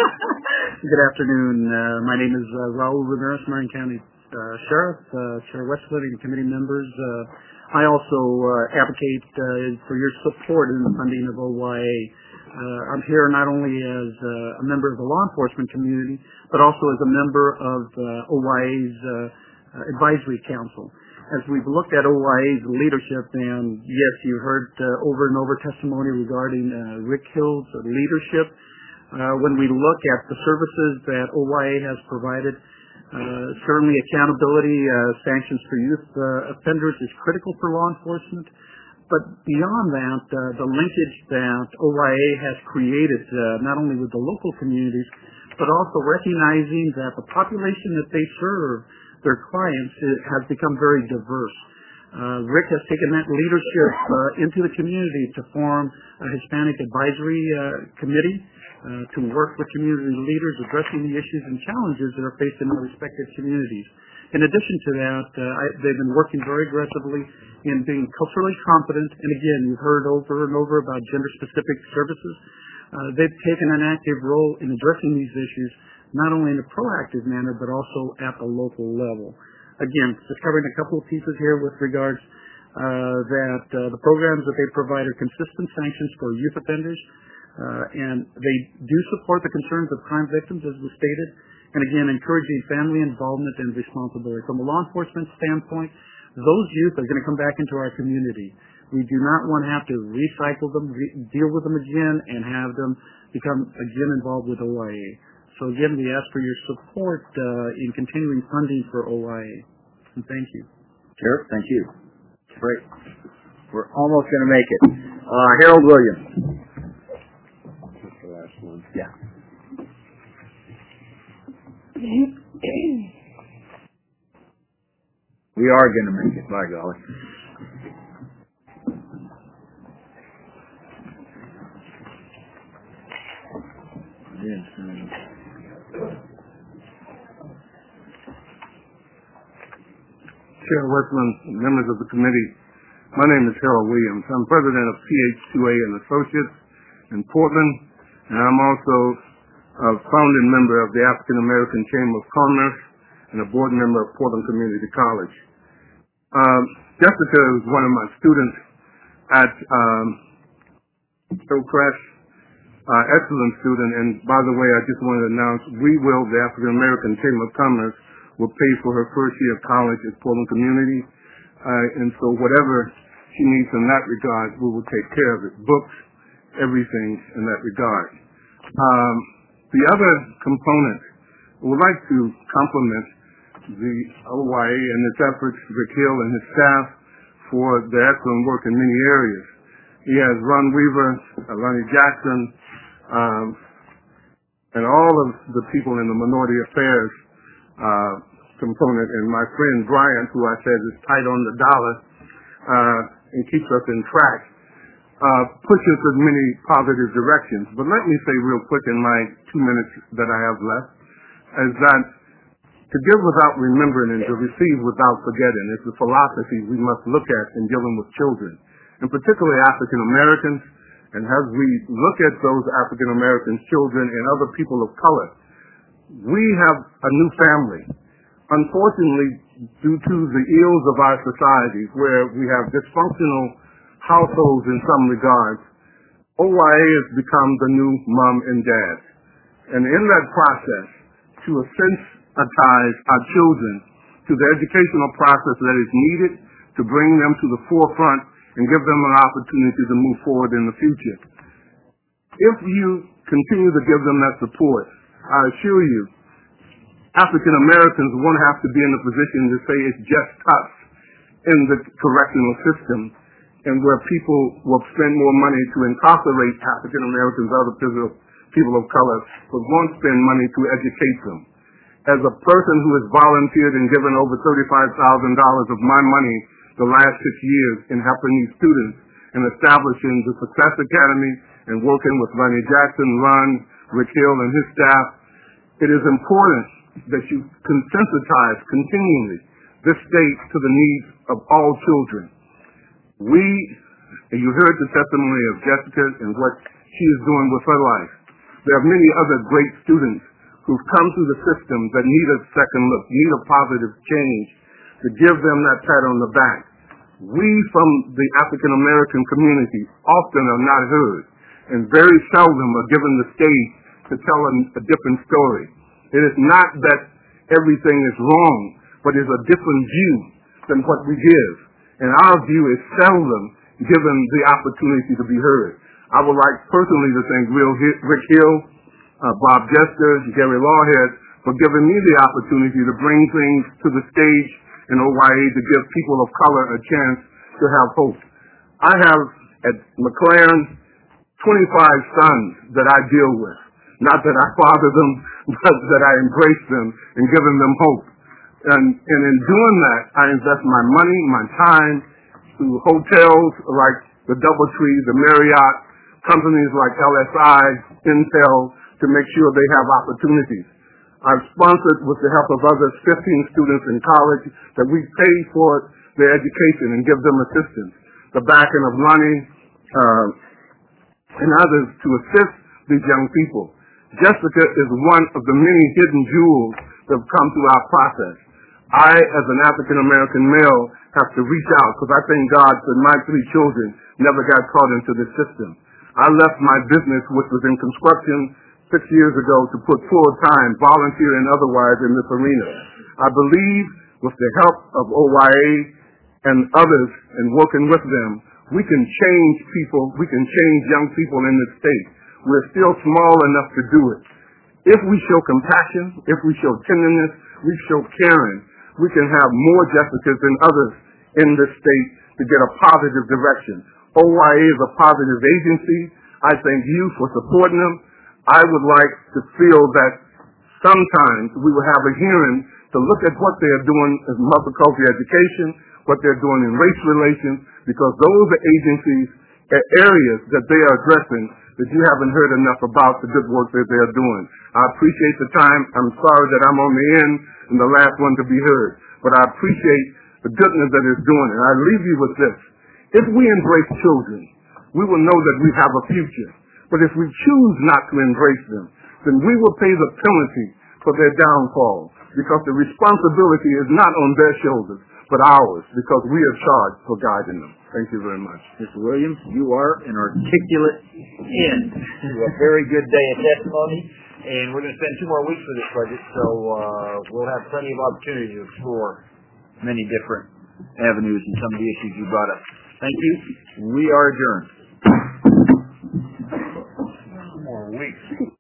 S2: Good afternoon. My name is Raul Ramirez, Marion County Sheriff, Chair Westwood, and committee members. I also advocate for your support in the funding of OYA. I'm here not only as a member of the law enforcement community, but also as a member of OYA's advisory council. As we've looked at OYA's leadership, and yes, you heard over and over testimony regarding Rick Hill's leadership. When we look at the services that OYA has provided, certainly accountability, sanctions for youth offenders is critical for law enforcement. But beyond that, the linkage that OYA has created, not only with the local communities, but also recognizing that the population that they serve, their clients, has become very diverse. Rick has taken that leadership into the community to form a Hispanic advisory committee to work with community leaders addressing the issues and challenges that are faced in their respective communities. In addition to that, they've been working very aggressively in being culturally competent, and again, you've heard over and over about gender-specific services. They've taken an active role in addressing these issues, not only in a proactive manner, but also at the local level. Again, just covering a couple of pieces here with regards that the programs that they provide are consistent sanctions for youth offenders, and they do support the concerns of crime victims, as was stated, and again, encouraging family involvement and responsibility. From a law enforcement standpoint, those youth are going to come back into our community. We do not want to have to recycle them, deal with them again, and have them become again involved with OIA. So again, we ask for your support in continuing funding for OIA. And thank you.
S1: Sheriff, thank you. Great. We're almost going to make it. Harold Williams.
S6: That's the last one.
S1: Yeah. We are going to make it, by golly.
S17: Chair Westman, members of the committee, my name is Harold Williams. I'm president of PH2A and Associates in Portland, and I'm also a founding member of the African American Chamber of Commerce and a board member of Portland Community College. Jessica is one of my students at Hillcrest, excellent student, and by the way, I just wanted to announce the African American Chamber of Commerce, will pay for her first year of college at Portland Community, and so whatever she needs in that regard, we will take care of it. Books, everything in that regard. The other component, I would like to compliment the OYA and its efforts, Rick Hill and his staff, for their excellent work in many areas. He has Ron Weaver, Lonnie Jackson, and all of the people in the minority affairs component, and my friend Brian, who I said is tight on the dollar and keeps us in track, pushes in many positive directions. But let me say real quick in my 2 minutes that I have left, is that to give without remembering and to receive without forgetting is the philosophy we must look at in dealing with children, and particularly African Americans. And as we look at those African American children and other people of color, we have a new family. Unfortunately, due to the ills of our societies, where we have dysfunctional households in some regards, OYA has become the new mom and dad. And in that process, to sensitize our children to the educational process that is needed to bring them to the forefront and give them an opportunity to move forward in the future. If you continue to give them that support, I assure you, African Americans won't have to be in a position to say it's just us in the correctional system, and where people will spend more money to incarcerate African Americans, other people of color, but won't spend money to educate them. As a person who has volunteered and given over $35,000 of my money the last 6 years in helping these students and establishing the Success Academy and working with Lonnie Jackson, Ron, Rick Hill, and his staff, it is important that you can sensitize continually this state to the needs of all children. You heard the testimony of Jessica and what she is doing with her life. There are many other great students who've come through the system that need a second look, need a positive change, to give them that pat on the back. We from the African American community often are not heard, and very seldom are given the stage to tell a different story. It is not that everything is wrong, but it's a different view than what we give. And our view is seldom given the opportunity to be heard. I would like personally to thank Rick Hill, Bob Jester, Gary Lawhead for giving me the opportunity to bring things to the stage in OYA to give people of color a chance to have hope. I have at McLaren 25 sons that I deal with. Not that I father them, but that I embrace them and giving them hope. And in doing that, I invest my money, my time to hotels like the DoubleTree, the Marriott, companies like LSI, Intel, to make sure they have opportunities. I've sponsored, with the help of others, 15 students in college that we pay for their education and give them assistance. The backing of Lonnie and others to assist these young people. Jessica is one of the many hidden jewels that have come through our process. I, as an African American male, have to reach out because I thank God that my 3 children never got caught into this system. I left my business, which was in construction, 6 years ago to put full-time, volunteer and otherwise in this arena. I believe with the help of OYA and others and working with them, we can change people, we can change young people in this state. We're still small enough to do it. If we show compassion, if we show tenderness, we show caring, we can have more Jessicas than others in this state to get a positive direction. OYA is a positive agency. I thank you for supporting them. I would like to feel that sometimes we will have a hearing to look at what they are doing in multicultural education, what they're doing in race relations, because those are agencies, areas that they are addressing that you haven't heard enough about the good work that they are doing. I appreciate the time. I'm sorry that I'm on the end and the last one to be heard, but I appreciate the goodness that it's doing. And I leave you with this. If we embrace children, we will know that we have a future. But if we choose not to embrace them, then we will pay the penalty for their downfall, because the responsibility is not on their shoulders, but ours, because we are charged for guiding them. Thank you very much.
S1: Mr. Williams, you are an articulate end to a very good day of testimony, and we're going to spend 2 more weeks with this budget, so we'll have plenty of opportunity to explore many different avenues and some of the issues you brought up. Thank you. We are adjourned.
S6: More weeks.